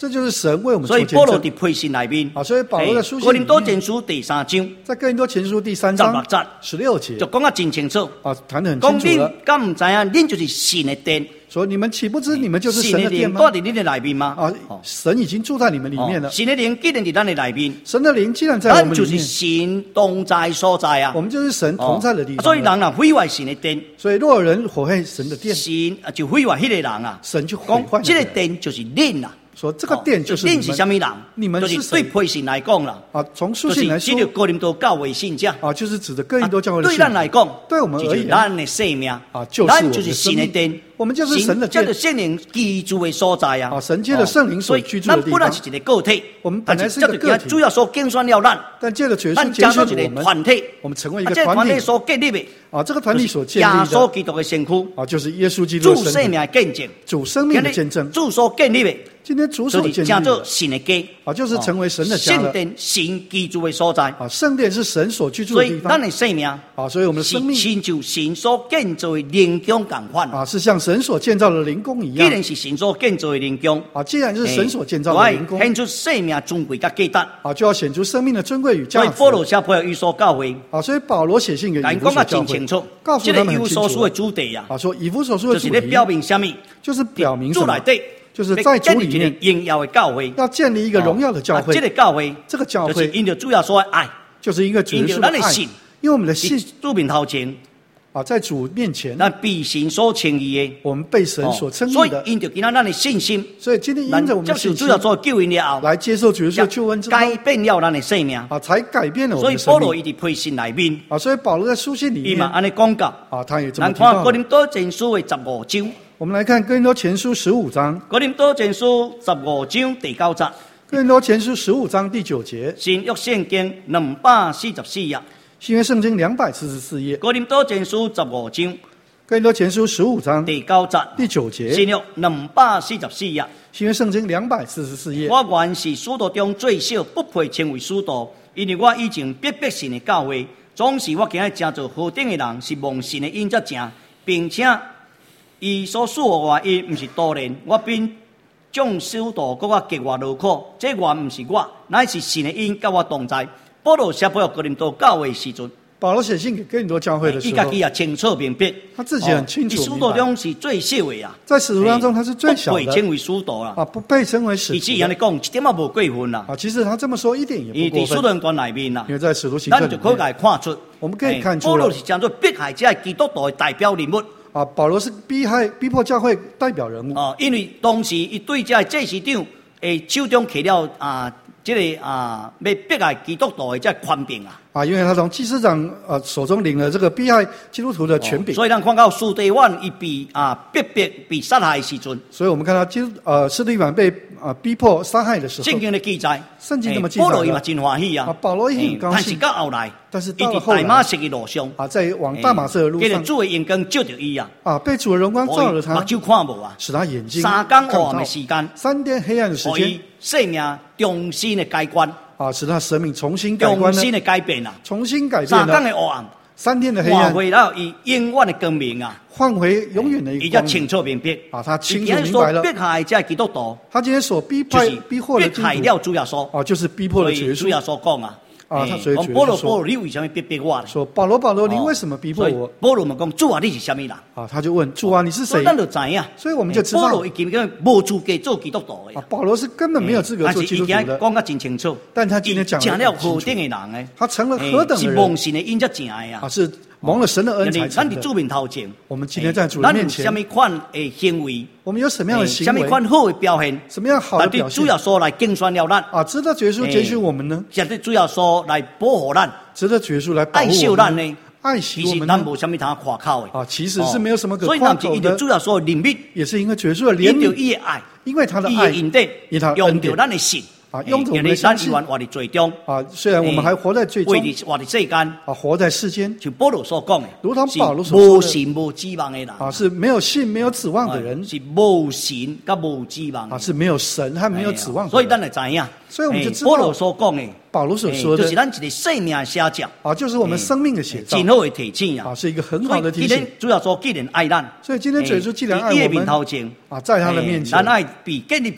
这就是神为我们做见证。 所以保罗伫批信里面， 啊，所以保罗的书信哥林多前书第三章， 在哥林多前书第三章十六节， 就讲得真清楚。 啊，谈得很清楚了。 讲你敢唔知啊？恁就是神的殿。 说你们岂不知你们就是神的殿吗？ 神的灵住在你的里面吗？ 啊，神已经住在你们里面了。 神的灵既然在咱的里面， 神的灵既然在我们里面， 就是神同在所在啊。 我们就是神同在的地方。 所以人啊毁坏神的殿， 所以若有人毁坏神的殿， 神就毁坏迄个人啊。 神就毁坏这个殿就是恁啊。 说这个殿就是恁是什么人？ 你们就是对批信来讲啦。 啊，从书信来说， 就是哥林多教会信者啊，就是指的哥林多教会的信。 对咱来讲， 对我们而言， 咱的生命啊，就是咱就是神的殿， 我们就是神的殿， 这个圣灵居住的所在啊。 啊，神借着圣灵所居住的地方。 咱本来是一个个体， 我们本来是一个个体， 主要所竞选了咱， 但借着耶稣拣选我们，团体， 我们成为一个团体所建立的。 啊，这个团体所建立的， 耶稣基督的身躯啊，就是耶稣基督的身体， 主生命的见证， 主生命的见证， 主所建立的。 今天主所建立叫做神的家啊，就是成为神的家了。 圣殿神居住的所在啊，圣殿是神所居住的地方。 所以咱的生命啊，所以我们的生命亲像神所建造的灵宫同款啊，是像神所建造的灵宫一样。 既然是神所建造的灵宫啊，既然是神所建造的灵宫， 显出生命尊贵甲价值啊，就要显出生命的尊贵与价值。 所以保罗写给以弗所教会啊，所以保罗写信给以弗所教会，告诉他们很清楚。 以弗所书的主题啊， 啊，说以弗所书的主题就是在表明什么？ 就是表明什么？就是在主里面荣耀的教会， 要建立一个荣耀的教会。 这个教会， 这个教会就是因着主要说的爱， 就是一个主耶稣的爱。因为我们的信， 主面头前啊，在主面前， 那被神所称义的， 我们被神所称义的。 所以因着今仔咱的信心， 所以今天因着我们的信心， 主要做救恩了后， 来接受主耶稣的救恩之后， 改变了咱的生命啊，才改变了我们的生命。 所以保罗一直批信里面啊，所以保罗在书信里面， 伊嘛安尼讲到啊，他也这么提到。 咱看哥林多前书的十五章。 我们来看哥林多前书十五章， 哥林多前书十五章第九节， 哥林多前书十五章第九节， 新约圣经两百四十四页， 新约圣经两百四十四页， 哥林多前书十五章， 哥林多前书十五章第九节， 第九节， 新约两百四十四页， 新约圣经两百四十四页。 我原是使徒中最小，不配称为使徒，因为我以前逼迫神的教会，总是我今日正做何等的人，是蒙神的恩才正，并且。伊所赐我的因，不是多人，我比众使徒搁我格外劳苦。这原不是我，乃是神的因甲我同在。保罗写给哥林多教会的时阵， 保罗写信给哥林多教会的时候， 伊家己也清楚明白， 他自己很清楚明白。 使徒中是最小的呀， 在使徒当中他是最小的， 不配称为使徒啦， 啊，不被称为使徒。 以及人哋讲一点也无过分啦。 啊，其实他这么说一点也不过分。 伊在使徒传里面啦， 因为在使徒行传里面， 咱就可以看出， 我们可以看出， 保罗是叫做迫害者基督徒的代表人物。 啊，保罗是逼害、逼迫教会代表人物。 啊，因为当时伊对这祭司长诶手中摕了啊，这个啊要迫害基督徒的这权柄啊。 啊，因为他从祭司长呃手中领了这个逼害基督徒的权柄， 哦、所以咱看到司提反伊被啊逼迫、被杀害的时阵， 所以我们看到基督呃司提反被啊逼迫杀害的时候， 圣经的记载， 圣经这么记载， 保罗伊嘛真欢喜啊， 啊保罗也很高兴， 但是到后来， 但是到了后来， 大马色的路上啊，在往大马色的路上， 给主的眼光照着伊啊， 啊被主的荣光照了他， 目睭看无啊， 使他眼睛三更黑暗的时间， 三天黑暗的时间， 生命重新的改观。 啊，使他生命重新改观， 重新的改变啊， 重新改变三天的黑暗， 三天的黑暗， 换回了以永远的光明啊， 换回永远的一个光明。 伊才清楚明白啊，他清楚明白了。 迫害这基督徒， 他今天所逼迫、逼迫的基督徒， 迫害了主耶稣啊，就是逼迫了主耶稣。 主耶稣讲啊。 啊，他所以保罗，保罗，你为什么逼迫我？ 说保罗，保罗，你为什么逼迫我？ 保罗们讲，主啊，你是什么人？ 啊，他就问主啊，你是谁？ 咱就知呀。 所以我们就知道， 保罗已经跟无资格做基督徒的。 啊，保罗是根本没有资格做基督徒的。 讲得真清楚。 但他今天讲了何等的人呢？ 他成了何等的人？ 是蒙神的恩才正的呀。 啊，是蒙了神的恩才成的。 咱伫主面头前， 我们今天在主人面前， 咱有什么款的行为？ 我们有什么样的行为？ 什么款好的表现？ 什么样好的表现？ 主要说来竞选了咱啊，值得耶稣拣选我们呢？ 现在主要说来保护咱， 值得耶稣来保护我们呢？爱惜我们， 咱无什么通夸口的啊，其实是没有什么可夸口的。 所以咱就因着主要说怜悯， 也是因为耶稣的怜悯， 因着伊的爱， 因为他的爱， 因的用着咱的信。 啊，用着我们的相信活在最中啊，虽然我们还活在最中， 活在世间啊，活在世间， 就保罗所讲的， 如同保罗所说的， 无信无指望的人啊，是没有信没有指望的人， 是无信跟无指望啊，是没有神和没有指望的人。 所以咱就知影， 所以我们就知道保罗所讲的， 保罗所说的， 就是咱一个生命的写照啊，就是我们生命的写照， 真好的提醒啊，是一个很好的提醒。 主要说，既然爱咱， 所以今天主耶稣既然爱我们， 面头前啊，在他的面前， 咱爱被建立起来。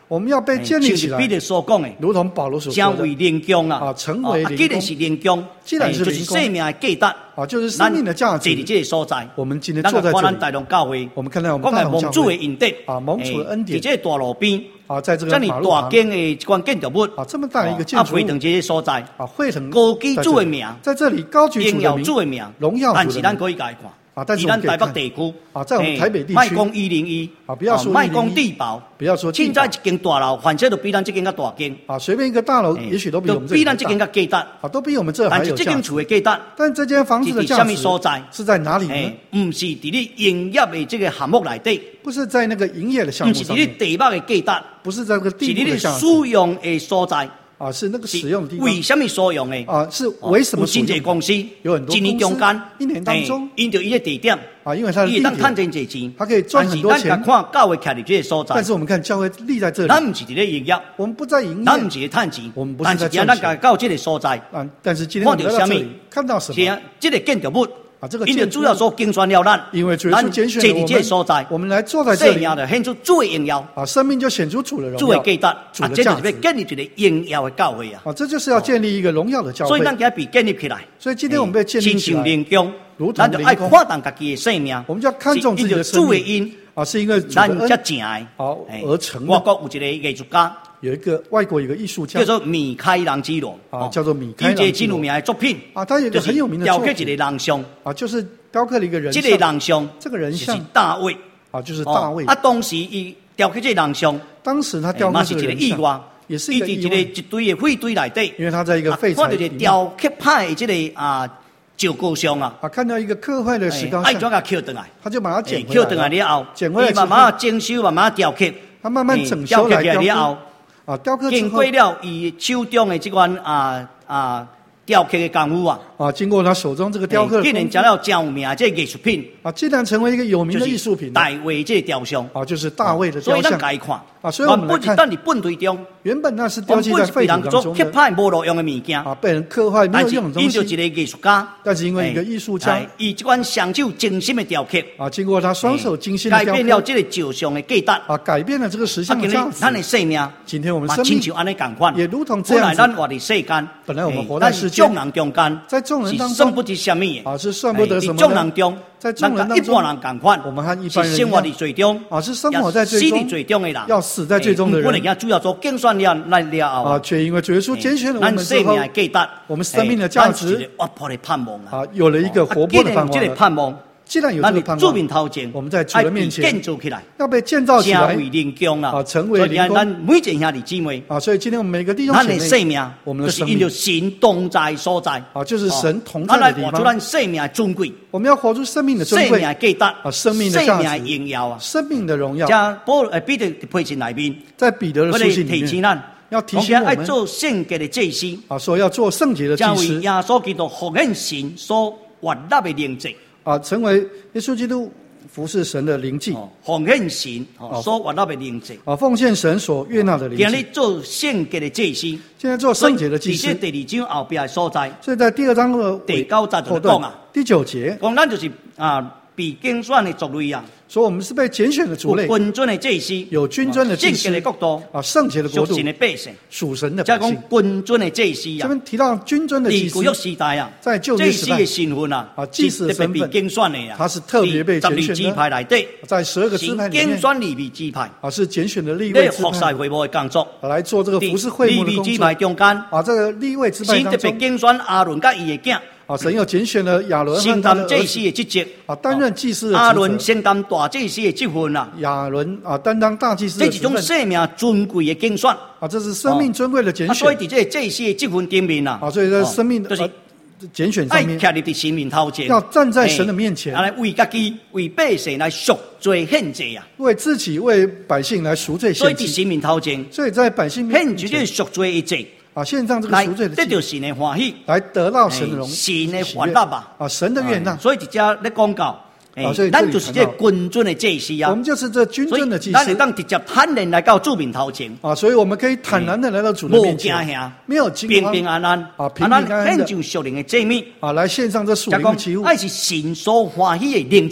我们要被建立起来。 彼得所讲的， 如同保罗所说的， 成为灵宫啊， 啊，成为灵宫。 既然是灵宫， 既然是灵宫， 就是生命的价值。 啊，就是生命的价值。 在这个所在， 我们今天坐在这里， 大龙教会， 我们看到我们大龙教会， 蒙主的恩典啊，蒙主的恩典， 在这大路边， 啊，在这个马路旁， 这么大间的一关建筑物， 啊，这么大一个建筑物， 啊，会堂这些所在， 啊，会堂高举主的名， 在这里高举主的名， 荣耀主的名， 荣耀主的名， 但是咱可以改看。 啊，但是我们台北地区啊，在我们台北地区， 卖讲一零一啊，不要说卖讲地堡， 不要说地堡。 现在一间大楼，反正都比咱这间较大间。 啊，随便一个大楼，也许都比我们这比咱这间较价值。 啊，都比我们这还有价值。 但是这间厝的价值， 但这间房子的价值是在哪里呢？ 不是在你营业的这个项目内底， 不是在那个营业的项目上面， 不是在你地貌的价值， 不是在这个地貌的价值， 是你使用的所在。 啊，是那个使用的地方。 为什么所用的？ 啊，是为什么所用？ 有公司有很多一年中间， 一年当中， 因着一个地点， 啊，因为它的地点， 赚真济钱， 它可以赚很多钱。 但是咱看教会徛在这个所在， 但是我们看教会立在这里， 咱不是在营业， 我们不在营业， 咱不是在赚钱， 我们不是在赚钱。 但是咱到这个所在， 啊，但是今天我们来到这里，看到什么？ 是这个建筑物。 啊，这个因为主要所竞选了咱， 因为主要拣选了我们， 所在， 我们来坐在这里， 生命就显出主的荣耀， 啊，生命就显出主的荣耀， 主的价值， 主的价值， 这就是要建立一个荣耀的教会啊！ 啊，这就是要建立一个荣耀的教会。 所以咱今日被建立起来， 所以今天我们被建立起来， 亲像灵宫，咱就爱看重家己的生命， 我们就要看重自己的生命。啊，是因为咱才正的， 好而成的。 外国有一个艺术家。 有一个外国有一个艺术家叫做米开朗基罗啊，叫做米开朗基罗。 一个很有名的作品啊，他有一个很有名的作品， 雕刻一个人像啊，就是雕刻了一个人像。 这个人像， 这个人像是大卫啊，就是大卫。 啊，当时伊雕刻这个人像， 当时他雕刻这个人像，也是一个意外， 一个一堆的废堆内底， 因为他在一个废材里面， 看到一个雕刻派的这个啊石膏像啊， 啊，看到一个刻坏的石膏像， 爱怎个捡回来， 他就把它捡回来，捡回来了后， 捡回来慢慢整修，慢慢雕刻， 他慢慢整修来雕刻。 啊，雕刻经过了伊手中的这款啊啊雕刻的功夫啊， 啊，经过他手中这个雕刻， 竟然成了真有名这艺术品啊，竟然成为一个有名的艺术品。 大卫这雕像啊，就是大卫的雕像。 所以咱该看啊，所以我们来看， 但是本队中， 原本那是雕记在废土当中的，刻坏无路用的物件啊，被人刻坏没有用的东西。 因着一个艺术家， 但是因为一个艺术家， 以这款双手精心的雕刻啊，经过他双手精心的雕刻，改变了这个石像的价值啊，改变了这个石像的价值。 咱的生命， 今天我们生命像安尼共款， 也如同这样子。 本来咱活在世间， 本来我们活在世间， 众人中间， 在众人当中， 算不得什么啊，是算不得什么众人中， 在众人当中， 一般人共款， 我们和一般人生活在最终啊，是生活在最终， 死在最终的人， 要死在最终的人。 不能讲主要做竞选了来了后啊，却因为主耶稣拣选了我们之后，我们生命的价值活泼的盼望啊，有了一个活泼的盼望。 这个盼望， 既然有这个盼望，我们在主的面前建造起来， 要被建造起来， 成为灵宫啊， 成为灵宫。 咱每一件兄弟姊妹啊，所以今天我们每个弟兄姐妹， 咱的生命， 我们的生命就是因着神同在所在啊，就是神同在的地方。 活出咱生命的尊贵， 我们要活出生命的尊贵， 生命的价值啊，生命的价值， 生命的荣耀啊， 生命的荣耀。 加保呃彼得的培训里面， 在彼得的书信里面，要提醒我们做圣洁的祭司啊，说要做圣洁的祭司， 耶稣基督复兴神所活立的灵祭啊，成为耶稣基督服侍神的灵祭， 奉献神所活立的灵祭啊，奉献神所悦纳的灵祭。 今日做圣洁的祭司， 现在做圣洁的祭司。 第二章后边的所在， 所以在第二章的第九节就讲啊， 第九节讲咱就是啊被拣选的族类啊。 所以我们是被拣选的族类， 有君尊的祭司， 有君尊的祭司， 圣洁的国度啊，圣洁的国度， 属神的百姓， 属神的百姓。 讲君尊的祭司啊， 这边提到君尊的祭司， 旧约时代啊， 在旧约时代祭司的身份啊， 啊，祭司的身份， 被拣选的啊， 他是特别被拣选的。 支派内底， 在十二个支派里面， 拣选利未支派啊，是拣选的利未支派， 服侍会幕的工作， 来做这个服侍会幕的工作。 利未支派中间啊，这个利未支派当中， 神特别拣选亚伦甲伊的囝。 啊，神又拣选了亚伦承担祭司的职责， 啊，担任祭司的职责。 亚伦承担大祭司的职分啊， 亚伦啊，担当大祭司的职分。 这是一种生命尊贵的拣选啊，这是生命尊贵的拣选。 所以在这祭司的职分顶面啊， 啊，所以在生命的拣选上面， 要站立在神面头前， 要站在神的面前， 来为家己、为百姓来赎罪献祭啊， 为自己、为百姓来赎罪献祭。 所以在神面头前， 所以在百姓面前献这赎罪的祭。 啊，献上这个赎罪的祭， 得到神的欢喜， 来得到神的荣， 神的悦纳啊！ 啊，神的悦纳。 所以直接咧讲到， 啊，所以咱就是这君尊的祭司啊。 我们就是这君尊的祭司。 咱会当直接坦然来到主面头前啊，所以我们可以坦然的来到主的面前，没有惊慌， 平平安安啊，平平安安的献上属灵的祭物啊，来献上这属灵的祭物。 爱是神所欢喜的灵祭。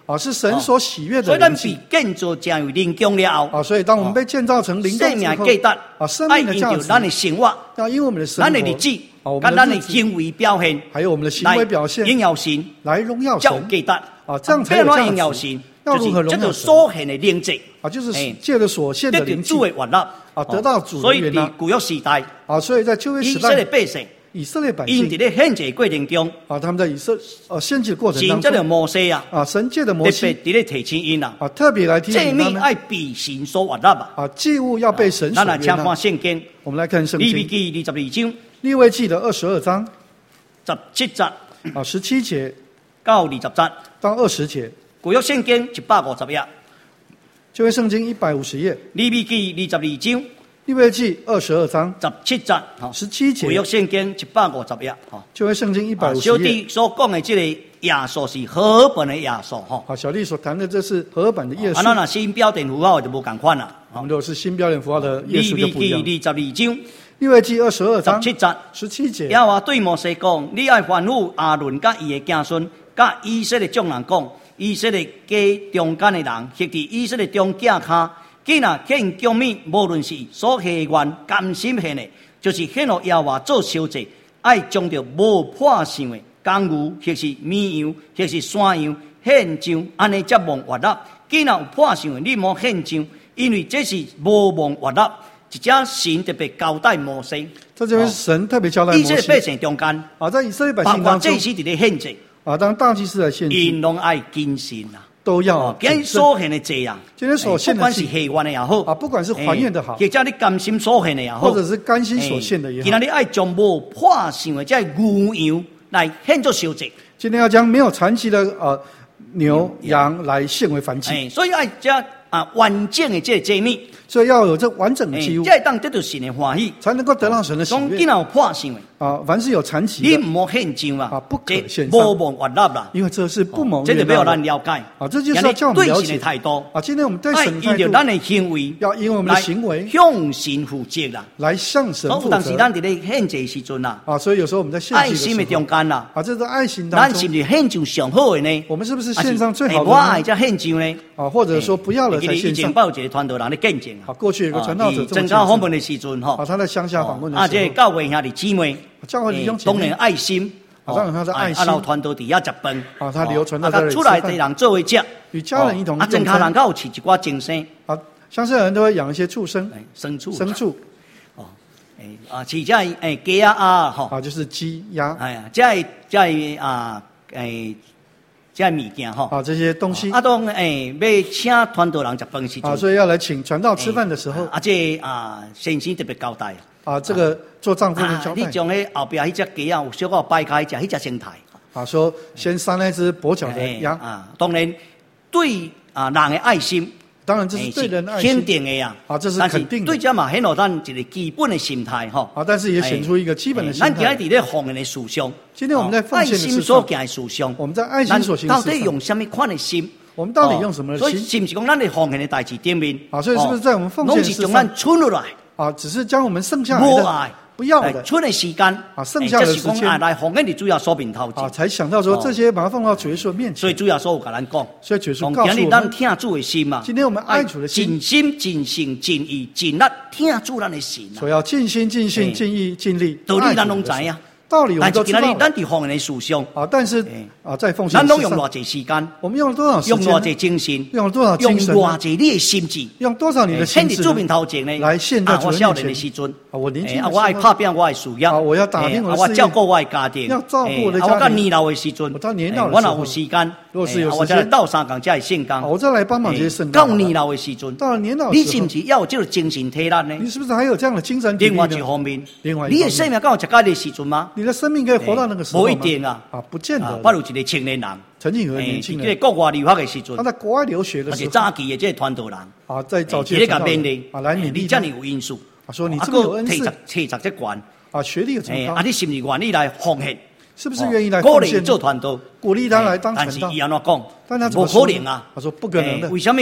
啊，是神所喜悦的所以咱灵祭。 被建造成为灵宫了后， 啊，所以当我们被建造成灵宫生命之后， 价值， 啊，生爱命的价值， 因着咱的生活、 要因为我们的生咱的活、 日子、 啊，我跟咱的们的日子， 行为表现， 还有我们的行为表现， 荣耀神， 来荣耀才有神。 价值。 啊，这样才有价荣耀值。 神， 要如何就是这荣耀神？ 种所献的灵祭， 啊，就是哎借着所献的得到灵祭主的悦纳， 啊，得到主所以的悦纳伫。旧约时代， 啊，所以在旧约以色列时代， 百姓， 以色列百姓因伫咧献祭过程中， 啊，他们在以色呃献祭的过程神这个当中摩西啊， 啊，神借的特别摩西伫咧提醒因啊， 啊，特别来提这醒他们面爱被神所悦纳啊。 啊，祭物要被神所咱来请悦纳看。圣经， 我们来看圣利未经记二十二章利未记的二十二章十七节啊十七节到二十节， 到二十节， 旧约圣经一百五十页， 旧约圣经一百五十页， 利未记二十二章利未记二十二章十七节，吼， 十七旧约节， 圣经一百五十页，吼。 旧约圣经一百啊五十页。 小弟所讲的这个耶稣是和本的耶稣，吼。 好，小弟所谈的这是合版的页数啊，，咱若新标点符号就无共款啦。 我们如果是新标点符号的页利未数就不一样。 记二十二章利未记二十二章十七节。 十七节， 耶和华对摩西讲：你爱吩咐亚伦甲伊的子孙，甲以色列众人讲，以色列家中间的人，或伫以色列中囝骹，既若献供物，无论是所献愿甘心献的，就是献予耶和华做烧祭，爱将着无破相的公牛，或是绵羊，或是山羊献上，安尼才蒙悦纳。既若有破相的，你莫献上，因为这是无蒙悦纳。一只神特别交代摩西。 在这边神特别交代摩以色列百西姓中间， 啊，在以色列百包括姓当中祭司伫咧献祭， 啊，当大祭司来献祭因拢爱谨慎啦。 都要哦，今谨慎日所献的祭啊， 今天所献的不管是祭黑愿的也好， 啊，不管是还愿的好， 或者你甘心所献的也好， 或者是甘心所献的也好今仔，日爱将无破相的这牛羊来献作烧祭， 今天要将没有残疾的呃牛羊来献为燔祭， 哎，所以爱这啊完整的这个祭物， 所以要有这完整的哎， 祭物， 这会当得到神的欢喜。 才能够得到神的喜悦讲今仔有破相的， 啊。凡是有残疾的， 你唔好献上啊， 啊不可这献上无蒙悦纳啦。 因为这是不蒙这就要悦纳的咱了解啊，这就是要叫我们对神了解的态度。 啊。今天我们对爱神的态度因着咱的行为， 要因为我们的行为来向神负责啦。 来向神所以有负责当时咱伫咧献祭时阵啦， 啊，所以有时候我们在献祭爱心的的时候中间啦， 啊，这是爱心当咱是中， 不是献上上好的呢？ 我们是不是献上最好的哎我爱呢？ 才献上呢？ 啊，或者说不要了哎才献上。 以前有一个传道人咧见证啊，过去有个传道者啊这么见证增加访问的时阵吼， 啊，他在乡下访问啊， 的时候， 这教会兄弟姊妹， 教会弟兄姐妹当然爱心， 啊当然他是爱心啊，然后传道伫遐食饭， 啊他留传道啊在这里出来吃饭的人做伙食， 与家人一同啊，增加用餐人较有饲一寡精神， 啊，乡下人都会养一些畜生、 哎，牲畜， 牲畜哦，哎啊，饲这哎鸡啊啊吼， 啊，就是鸡、鸭哎呀，这这啊哎这物件吼。 啊这些东西啊，当诶要请传道人食饭时阵， 啊，所以要来请传道吃饭的时候啊，这啊先生特别交代啊，这个做丈夫的啊，你交代将迄后壁迄只鸡啊，有小可摆开食，迄只先抬。 啊，说先杀那只跛脚的哎鸭， 啊，当然对啊人的爱心， 当然这是哎对人的爱肯心定的呀。 啊，这是但肯定的对这嘛显露咱一个基本的心态吼。 啊，但是也显出一个基本的心哎咱今日态。 伫咧奉献的事上， 今天我们在奉献的事上爱心所行的事上， 我们在爱心所行的咱到底事上用什么款的心？ 我们到底用什么的所以心是不是讲咱的奉献的代志顶面？ 啊所以是不是在我们奉献的事上拢是将咱存落来？ 啊？只是将我们剩下来的无爱不要的哎存的时间啊剩下的哎这是讲时间爱来奉献的主要所面头啊， 前。 才想到说哦这些把它放到主耶稣的面前。 所以主要所有甲咱讲， 所以主耶稣讲告诉今日咱我们， 听主的心嘛， 今天我们爱主的心尽心、尽性、尽意、尽力听主咱的心啊所。要尽心、尽哎性、尽意、尽力。 道理咱爱主的心拢知呀， 道理我们但是今日都知道了咱伫奉献的事上， 啊，但是哎啊，在奉献咱的事上拢用偌济时间， 我们用了多少时用偌济间？ 精神， 用了多少用精神呢？ 偌济你的心智， 用多少你的心智献伫主面呢？ 头前呢？ 来献在啊我少主的面前年的时阵， 啊我年轻的哎啊，我爱时候拍拼我的事业， 啊我要打拼我的哎啊我事业照顾我的家庭， 要照顾我的哎啊家庭我到年老的时阵， 我到年老的哎我若时候有时间， 如果是有哎啊我时间再来斗三工才会圣啊， 工。 我再来帮忙这些圣哎到工。 年老的时阵， 到了年老的你是时候不是要有这个精神体力呢？ 你是不是还有这样的精神体力另外呢一方面， 另外一方面你的生命敢有一天的时阵吗？ 你的生命可以活到那个时候吗？ 不一定啊， 啊，不见啊， 得。 我有一个青年人， 曾经有个哎年轻人， 这个国外留学的时阵他，在国外留学的而且时候早期的这个传道人， 啊，在早期这个的传道人勉励啊，来勉你励他这样有因素， 啊，说你啊这么有恩赐还佫体质体质这悬， 啊，学历有这哎， 么高啊，，你是不是愿意来奉献？ 是不是愿意来鼓励奉献呢？ 做传道？ 鼓励他来当传道但是伊安怎讲？ 但他怎不么说呢可能啊！ 他说不可能的哎为什么？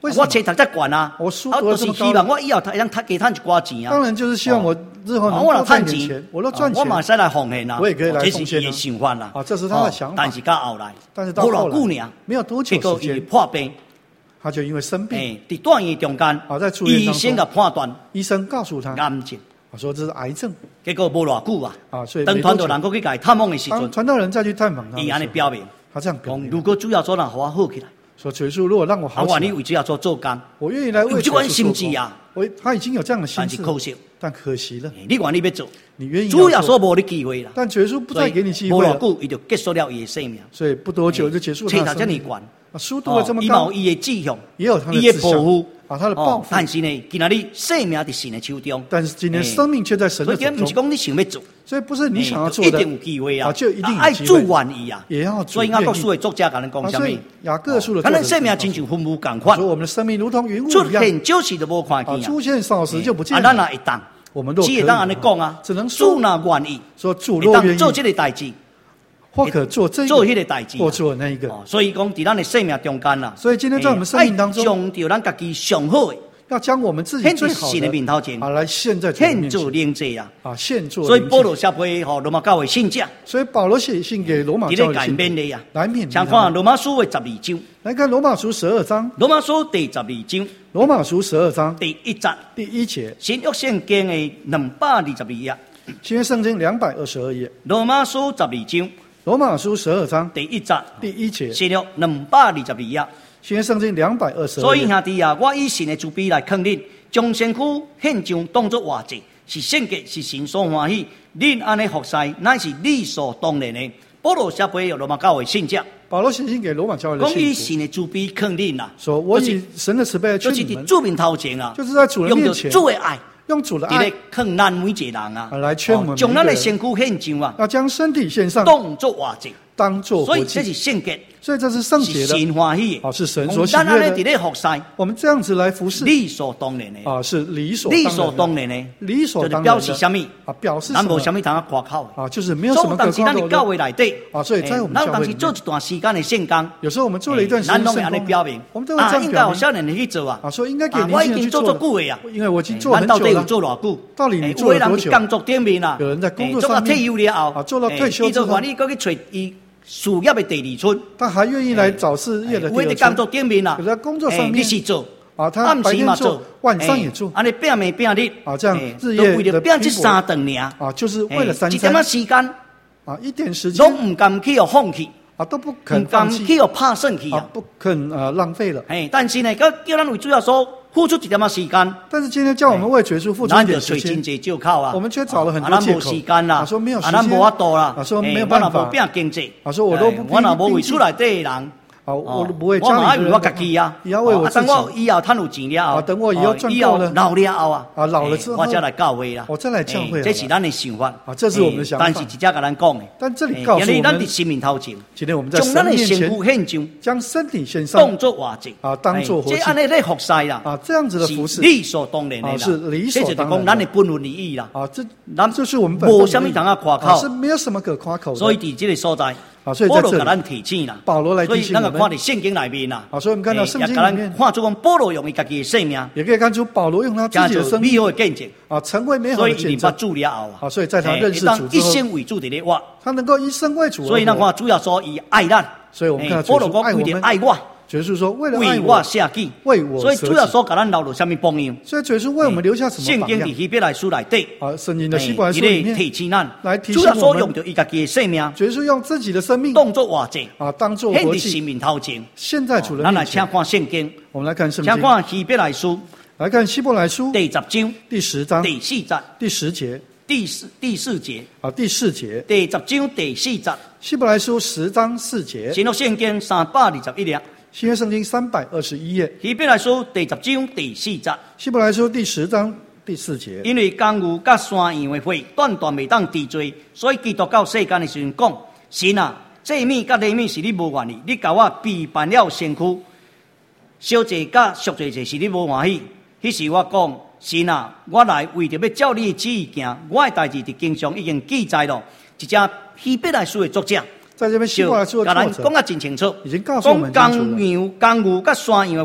我册读遮悬啊， 我书读得这么高， 就是希望我以后会当给赚一寡钱啊。 当然就是希望我日后能多赚点钱，我都赚钱， 我嘛使来奉献啊， 我也可以来奉献啊。 这是伊的想法啦。 啊，这是他的想法。 但是到后来， 但是到后来没有多久时间， 破病， 他就因为生病， 哎，在住院中间， 啊，在住院当中， 医生嘅判断， 医生告诉他癌症， 我说这是癌症。 结果无偌久啊， 啊，所以当传道人过去甲伊探望的时阵， 传道人再去探访他， 伊安尼表明， 他这样表明， 如果主要做人好我好起来。 说主耶稣，如果让我好起来， 我愿意为主要做做工， 我愿意来为主有这款心志啊！ 我他已经有这样的心志， 但是可惜， 但可惜了。 你愿意要做， 你愿意主要说无你机会了， 但主耶稣不再给你机会了。 无多久，伊就结束了伊的生命。 所以不多久就结束他的生命。啊，速度这么高， 伊有伊的志向， 也有他的志向， 啊，他的抱负。 但是呢，今仔日生命在神的手中， 但是今天生命却在神的手中。 所以不是讲你想要做， 所以不是你想要做的， 一定有机会啊， 就一定有机会。 爱主愿意啊， 也要。 所以雅各书的作者甲咱讲什么？ 雅各书的作者， 咱的生命亲像云雾共款， 说我们的生命如同云雾一样， 出现少时就无看见， 出现少时就不见。 啊，咱也会当， 我们都只会当安尼讲啊， 只能说主若愿意， 说主若愿意做这个代志。 或可做这做迄个代志， 或做那一个。 所以讲，在咱的生命中间啦。 所以今天在我们生命当中， 将着咱家己上好的， 要将我们自己最好的面头前啊，来献在主献做灵祭啊， 啊，献做。 所以保罗写俾吼罗马教会信者， 所以保罗写信给罗马教会， 来勉励啊， 来勉励。 像看罗马书的十二章， 来看罗马书十二章， 罗马书第十二章， 罗马书十二章第一节， 第一节， 新约圣经的两百二十二页， 新约圣经两百二十二页， 罗马书十二章。 罗马书十二章第一节， 第一节， 新约两百二十二页， 新约圣经两百二十二页。 所以兄弟啊，我以神的慈悲来肯定，将身躯献上当作活祭，是圣洁，是神所欢喜。恁安尼服侍，乃是理所当然的。保罗写俾罗马教会信者， 保罗写信给罗马教会的信徒， 讲以神的慈悲肯定啦， 说我以神的慈悲劝你们， 就是在主面头前啊， 就是在主人面前， 用主的爱。 用主的爱劝咱每一个人啊， 来劝我们将咱的身躯献上啊， 要将身体献上， 当作活祭， 当作活祭。 所以这是圣洁， 所以这是圣洁的， 是神欢喜的， 哦，是神所喜悦的。 咱安尼在服侍， 我们这样子来服侍， 理所当然的啊，是理所理所当然的， 理所当然的。 表示什么啊？表示咱无什么通啊夸口啊，就是没有什么可夸口的。 所以当时咱的教会内底啊，所以在我们教会里面， 咱当时做一段时间的圣工， 有时候我们做了一段时间圣工， 咱拢会安尼表明， 我们都会这样表明， 有少年人去做啊， 啊，说应该给年轻人去做。 我已经做做久啊， 因为我已经做很久了。 到底有做偌久？ 到底你做了多久？ 工作顶面啊， 有人在工作上面退休了后， 啊，做到退休之后， 伊就愿意过去找伊事业的第二春， 他还愿意来找事业的第二春。 为在工作顶面啊， 有在工作上面日时做啊，他白天做，晚上也做， 安尼拼暝拼日啊，这样日夜为了拼这三顿尔啊，就是为了三餐。 一点仔时间啊，一点时间拢唔甘去有放弃啊，都不肯放弃，去有拍算去啊， 不肯呃浪费了。 哎，但是呢，叫叫咱为主要说。付出一点仔时间， 但是今天叫我们为主耶稣付出一点时间， 啊、 我们却找了很多借口。 啊，时间啦， 啊，说没有时间， 啊，咱无法度啦， 啊，说没有办法， 我无拼经济， 啊，说我都不， 我若无为厝内底的人。 啊，我都不为家里人，我家己啊， 也要为我自己。 等我以后赚有钱了后， 啊，等我以后赚够了， 老了后啊， 啊，老了之后， 我再来教会啦， 我再来教会， 这是咱的想法。 啊，这是我们的想法。 但是直接跟咱讲的， 但这里告诉我们， 咱在神面头前， 今天我们在神面前，将身体献上， 当作活祭， 啊，当作活祭。 这安尼在服侍啦， 啊，这样子的服侍， 理所当然的啦， 是理所当然。 这就是讲咱的本分利益啦。 啊，这咱就是我们无什么通啊夸口， 是没有什么可夸口的。 所以在这个所在。 啊，所以在这里， 咱提醒啦， 保罗来提醒我们。 所以咱个看在圣经里面啦， 啊，所以我们看到圣经里面， 看出讲保罗用伊家己的生命， 也可以看出保罗用他自己的生命， 美好的见证啊，成为美好的见证。 所以把主了后啊， 啊，所以在他认识主之后， 一生为主的咧活， 他能够一生为主。 所以咱看主要说以爱咱， 所以我们看保罗讲为了爱我。主耶稣说：“为了为我舍己， 为我。” 所以主要说，给咱留了什么榜样？ 所以主耶稣为我们留下什么榜样？ 圣经的希伯来书内底， 啊，圣经的希伯来书里面提醒咱， 来提醒我们。主要说用着伊家己的生命， 主耶稣用自己的生命当作活祭啊，当作活祭。 神面头前， 现在主人面前。 咱来请看圣经， 我们来看圣经。 请看希伯来书， 来看希伯来书第十章第十章第四节第十节第四第四节啊第四节第十章第四节。 希伯来书十章四节。 新约圣经三百二十一页。 新约圣经三百二十一页， 希伯来书第十章第四节。 希伯来书第十章第四节。 因为江湖甲山羊的火断断未当治罪，所以基督到世间的时阵讲：神啊，这面甲那面是你无愿意，你甲我背叛了身躯，小罪甲赎罪罪是你无欢喜。迄时我讲：神啊，我来为着要照你的旨意行，我的代志伫经上已经记载了。一只希伯来书的作者。 在这边希伯来书的作者讲得真清楚， 已经告诉我们清楚了。 讲江牛、江牛甲山羊的火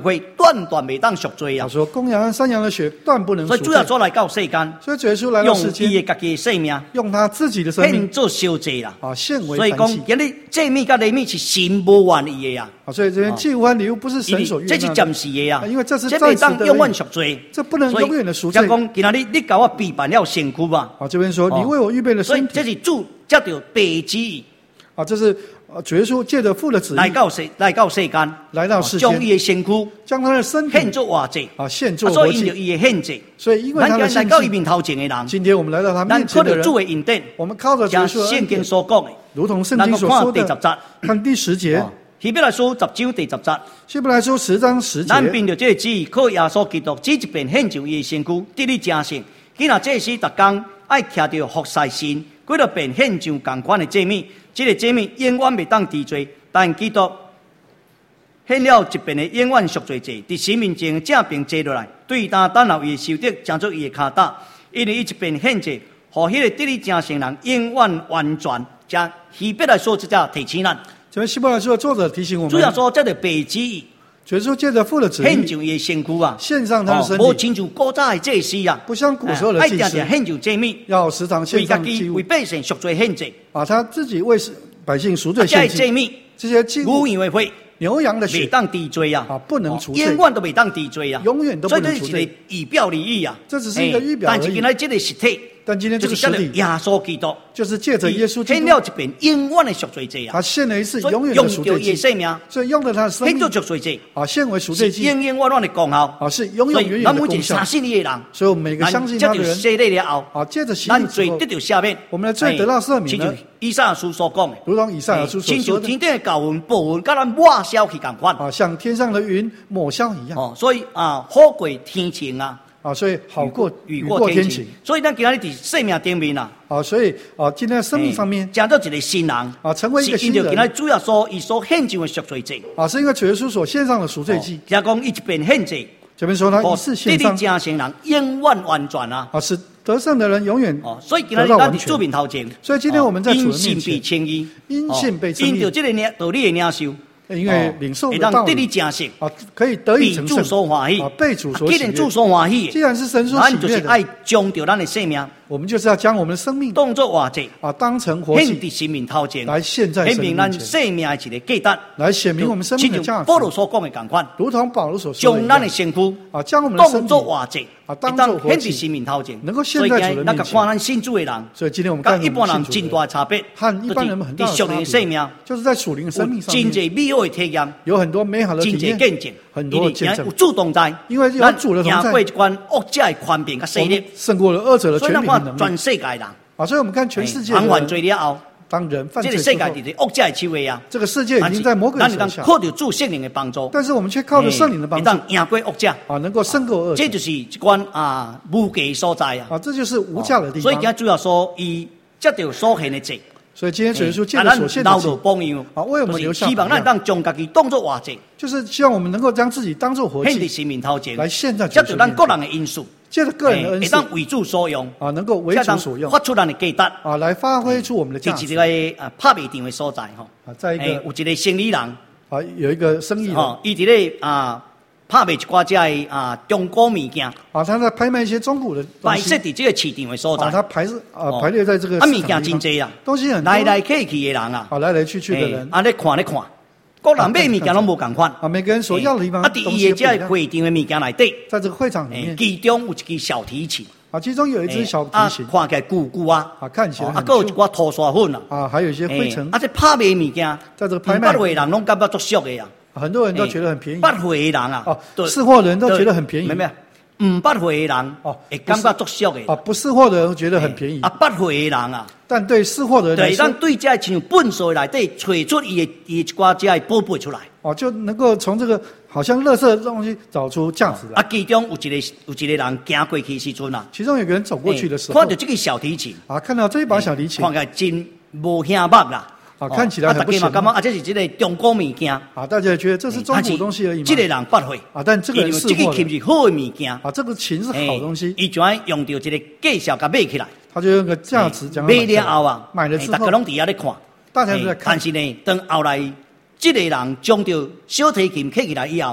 断断未当赎罪啊！ 说公羊和山羊的血断不能赎罪。 所以主要所来到世间， 所以主耶稣来到世间， 用伊的家己的生命， 用他自己的生命献做烧祭啦。 啊，献为所以讲，今日祭物甲礼物是神无愿意的啊。 啊，所以这边祭物和礼物不是神所愿的， 这是暂时的啊， 因为这是这未当永远赎罪， 这不能永远的赎罪。 所以讲，今仔日你甲我备办了身躯嘛？ 啊，这边说你为我预备了身体， 所以这是主接着白旨意啊，这是。主耶稣借着父的旨意来到世来到世间， 来到世间， 将伊的身躯， 将他的身体献作活祭啊，献作活祭。 所以因着伊的献祭， 所以因为他的献祭， 来到伊面头前的人， 今天我们来到他面前的人， 咱靠着主的恩典， 我们靠着主耶稣的圣经所讲的， 如同圣经所说的，看第十节， 希伯来书十章第十节， 希伯来书十章十节， 咱凭着这个旨意，靠耶稣基督只一遍献上伊的身躯，得你成圣。今仔这时，逐工爱徛着服侍神，几多遍献上同款的祭物，这个祭物永远未当治罪。但基督献了一遍的永远赎罪祭，伫神面前正平坐落来，对他等候伊的受得，将做伊的脚踏，因为伊一遍献祭，互迄个得力正圣人永远完全。将希伯来书这只提醒咱， 这边希伯来书的作者提醒我们， 主要说这个白旨意， 主耶稣借着父的旨意， 献上伊的身躯啊， 献上他的身体， 无亲像古早的祭司啊， 不像古时候的祭司， 爱定定献上祭物， 要时常献上祭物， 为百姓赎罪献祭， 啊，他自己为百姓赎罪献祭。这些祭物， 牛羊的血， 牛羊的血， 未当治罪啊！ 啊，不能除罪， 永远都未当治罪啊！ 永远都不能除罪。 所以这是一个仪表礼仪啊， 这只是一个预表而已。 但是今天这个实体， 但今天这个实体， 耶稣基督， 就是借着耶稣基督献了一遍永远的赎罪祭啊！ 他献了一次永远的赎罪祭，所以用了他的生命， 献做赎罪祭啊，献为赎罪祭， 永永远远的功效啊，是永永远远的功效。所以，我们每个相信他的人， 洗礼了后， 啊，借着洗礼之后，得到赦免， 我们的罪得到赦免了。 以赛亚书所讲的， 如同以赛亚书所说的， 亲像天顶的高云、薄云，甲咱抹消去共款啊，像天上的云抹消一样。 哦，所以啊，好过天晴啊。 啊，所以好过雨过天晴， 所以咱今日伫生命顶面啊， 啊，所以啊，今天生命上面， 讲到一个新人啊，成为一个新人。 今日主要说伊所献上的赎罪祭啊，是因为主耶稣所献上的赎罪祭。 加讲伊一遍献祭， 这边说他一次献上， 得力成人永远完全啊， 啊，是得胜的人永远哦。所以今日咱伫主面头前， 所以今天我们在主的面前， 因信被称义， 因信被称义， 因着这个领道理的领受。 因为领受的道理啊，可以得以成圣，啊，被主所喜悦。 主所欢喜， 既然是神所喜悦的， 咱就是爱将着咱的生命， 我们就是要将我们的生命当作活祭啊，当成活祭， 献伫神面头前， 来献在神面前， 显明咱生命的一个价值， 来显明我们生命的价值。 保罗所讲的同款， 如同保罗所说的， 将咱的身躯啊，将我们的身体当作活祭啊，当作活祭， 献伫神面头前， 能够献在主的面前。 那个看咱信主的人， 所以今天我们看一般人真大差别， 和一般人很大的差别，就是在属灵的生命上面， 真侪美好的体验， 有很多美好的体验， 见证， 很多见证， 有主动在， 因为有主的同在， 赢过一关恶者的权柄跟势力， 胜过了恶者的权柄和能力。 全世界人啊，所以我们看全世界人犯罪了后， 当人犯罪这个世界就是恶者的手下啊， 这个世界已经在魔鬼手下， 靠着主圣灵的帮助， 但是我们却靠着圣灵的帮助， 当赢过恶者啊，能够胜过恶者， 这就是一关啊无价所在啊， 啊，这就是无价的地方。 所以今天主要说，伊接着所献的祭。 所以今天主耶稣借着所献的祭啊，为我们留下， 希望咱当将家己当作活祭， 就是希望我们能够将自己当作活祭， 献在神面头前， 来献在主接着咱个人的因素， 借着个人的恩赐， 当为主所用啊，能够为主所用， 发出咱的价值啊，来发挥出我们的价值。 一个啊拍卖场的所在哈， 啊，在一个有一个生意人啊，有一个生意人， 伊伫咧啊。拍卖一寡只的啊中古物件啊，他在拍卖一些中古的摆设伫这个市场的所在， 啊，他排是啊排列在这个啊物件真多啊， 东西很多， 来来去去的人啊， 啊来来去去的人， 啊咧看咧看，各人买物件拢无共款啊，每个人所要的地方， 啊伫伊的这个会场的物件内底， 在这个会场里面， 其中有一支小提琴。 啊，其中有一支小提琴， 啊，看起来鼓鼓啊， 啊，看起来啊，还有一寡涂刷粉啊， 啊，还有一些灰尘， 啊，这拍卖物件， 在这个拍卖， 八会人拢感觉足俗的呀， 很多人都觉得很便宜， 八会人啊， 哦，识货的人都觉得很便宜， 没有，唔八会人哦，会感觉足俗的， 啊，不识货的人觉得很便宜， 啊，八会人啊， 但对识货的人来说， 对，咱对这像粪扫内底找出伊的伊一寡这的宝贝出来， 哦，就能够从这个好像垃圾的东西找出价值来。 啊，其中有一个有一个人行过去时阵啊， 其中有个人走过去的时候， 看到这个小提琴， 啊，看到这一把小提琴， 看起来真无响目啦。 啊，看起来很不显嘛，啊，这是这个中古物件啊，大家也觉得这是中古东西而已嘛。 这个人不会啊，但这个人是货的。 这个琴是好的物件啊，这个琴是好东西。 伊就爱用到这个介绍甲买起来， 他就用个价值讲。 买了后啊， 买了之后， 大家拢伫遐咧看， 大家都在看。 但是呢，等后来这个人将着小提琴摕起来以后，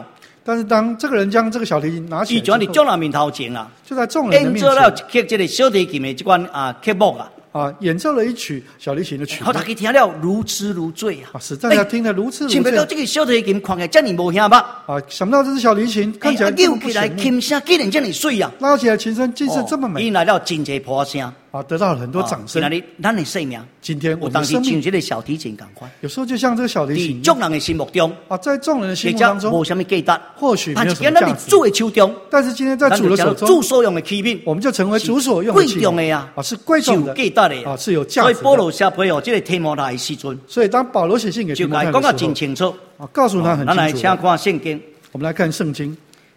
但是当这个人将这个小提琴拿起来之后， 伊就喺众人面头前啊， 就在众人的面前演奏了一曲这个小提琴的这款啊曲目啊。 啊，演奏了一曲小提琴的曲目， 好，大家听了如痴如醉啊！ 啊，实在他听得如痴如醉。 想不到这个小提琴看起来这么无响吧？ 啊，想不到这支小提琴看起来这么不起来，琴声竟然这么水啊！ 拉起来琴声竟是这么美， 引来了真侪破声啊，得到了很多掌声。 今日咱的生命， 今天我当时像这个小提琴同款， 有时候就像这个小提琴， 在众人的心目中啊，在众人的心目当中， 无什么价值， 或许没有什么价值。 主的手中， 但是今天在主的手中， 主所用的器皿， 我们就成为主所用的器皿，贵重的呀， 啊，是贵重的， 有价值的啊，是有价值的。 所以保罗写给哦，这个提摩太的时阵， 所以当保罗写信给提摩太的时候， 就讲得真清楚， 啊，告诉他很清楚。 咱来请看圣经， 我们来看圣经，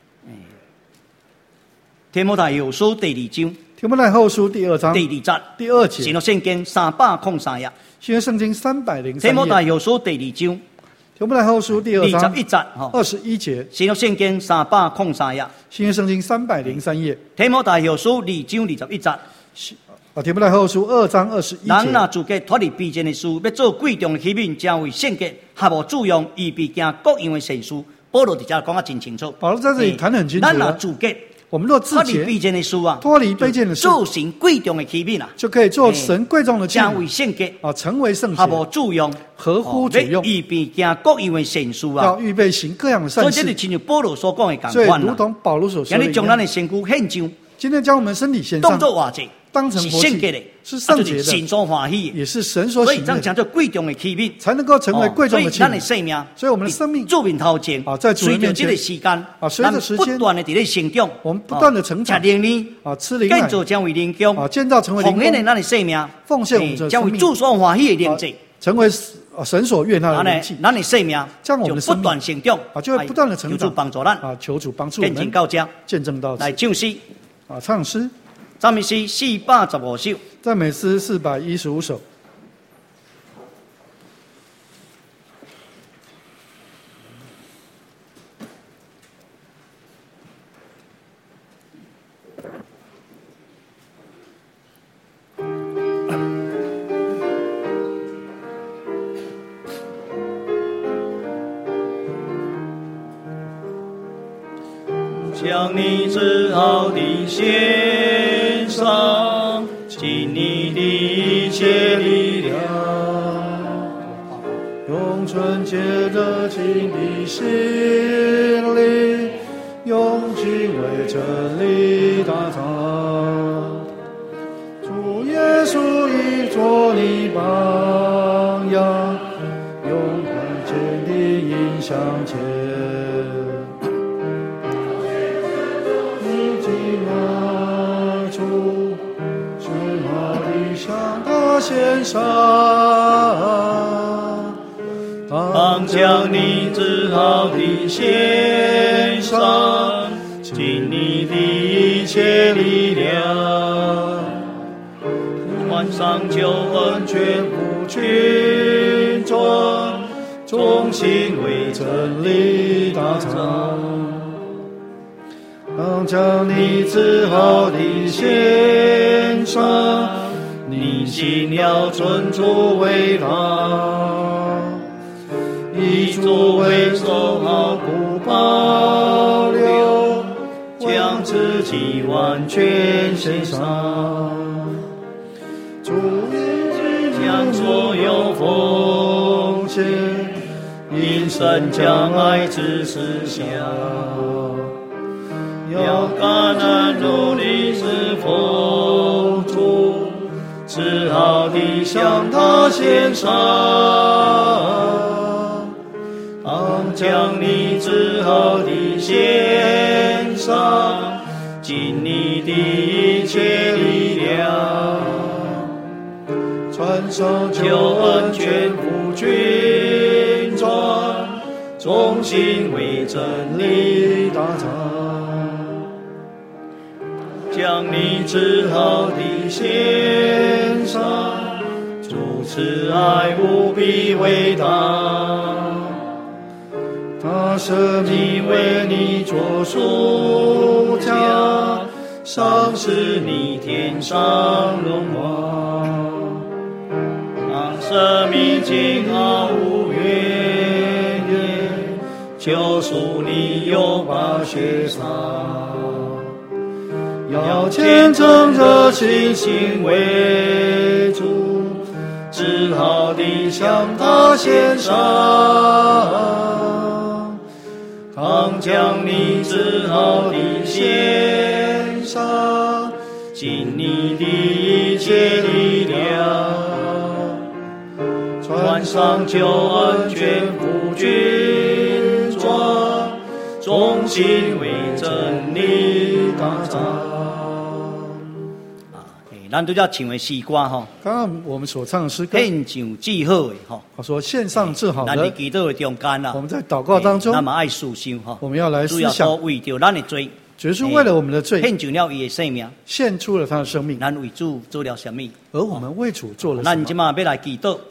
提摩太后书第二章。 提摩太后书第二章第二节， 第二节， 新约圣经三百零三页。 新约圣经三百零三页。 提摩太后书第二章。 提摩太后书第二章二十一节，哈， 二十一节。 新约圣经三百零三页。 新约圣经三百零三页。 提摩太后书二章二十一节。 啊，提摩太后书二章二十一节。 人若自己脱离卑贱的事，要做贵重的器皿，将为圣洁，合无主用，预备行各样的善事。保罗伫这讲得真清楚。 保罗在这里谈得很清楚。 咱若自己。 我们若自洁， 脱离卑贱的事啊， 脱离卑贱的事， 做神贵重的器皿啊， 就可以做神贵重的器皿， 将为圣洁啊，成为圣洁， 合无主用， 合乎主用， 预备行各样的善事啊， 要预备行各样的善事。 所以这就亲像保罗所讲的所以如同保罗所说的一样， 将咱的身躯献上， 今天将我们身体献上， 当作活祭。 当成活祭，是圣洁的， 神所欢喜， 也是神所喜悦的。 所以这样讲做贵重的器皿， 才能够成为贵重的器皿。 所以咱的生命， 所以我们的生命， 主面头前啊，在主面前， 随着这个时间， 啊，随着时间不断的在咧成长， 我们不断的成长， 吃灵力， 啊，吃灵奶， 建造将为灵宫， 啊，建造成为灵宫， 奉献咱的生命， 奉献我们的将为主所欢喜的灵祭， 成为神所悦纳的灵祭。 咱的生命， 将我们的不断成长， 啊，就会不断的成长， 求主帮助咱， 啊，求主帮助我们， 见证到这， 见证到来唱诗， 啊，唱诗。 赞美诗四百十五首， 赞美诗四百一十五首。 将你至好的献上，尽你的一切力量， 用纯洁的心的心灵，用敬畏真理打造。主耶稣已做你榜样，用关键的印象前。献上， 当将你至好的献上，尽你的一切力量，换上救恩全部军装，忠心为真理打造。 当将你至好的献上， 你心要尊主为大，以主为首毫不保留，将自己完全献上，将所有奉献，因神将爱之思想，要感恩努力是否主。至好的向他献上，当将你至好的献上，尽你的一切力量， 穿上救恩全副军装，忠心为真理打造。将你至好的献上，主慈爱无比伟大， 他舍命为你做赎价，赏赐你天上荣华，让生命尽毫无怨言， 救赎你用把血洒。要虔诚热心心为主，只好地向他献上。倘将你只好地献上，尽你的一切力量，穿上救恩全副军装，忠心为真理打仗。 咱都叫唱的诗歌吼， 刚刚我们所唱的诗歌， 献上至好的吼， 他说献上至好咱的。 伫祈祷的中间啦， 我们在祷告当中， 那么爱思想吼， 我们要来主要思想， 说为着咱的罪， 只是为了我们的罪， 献上了伊的生命， 献出了他的生命。 咱为主做了什么？ 而我们为主做了什么？ 咱今嘛要来祈祷，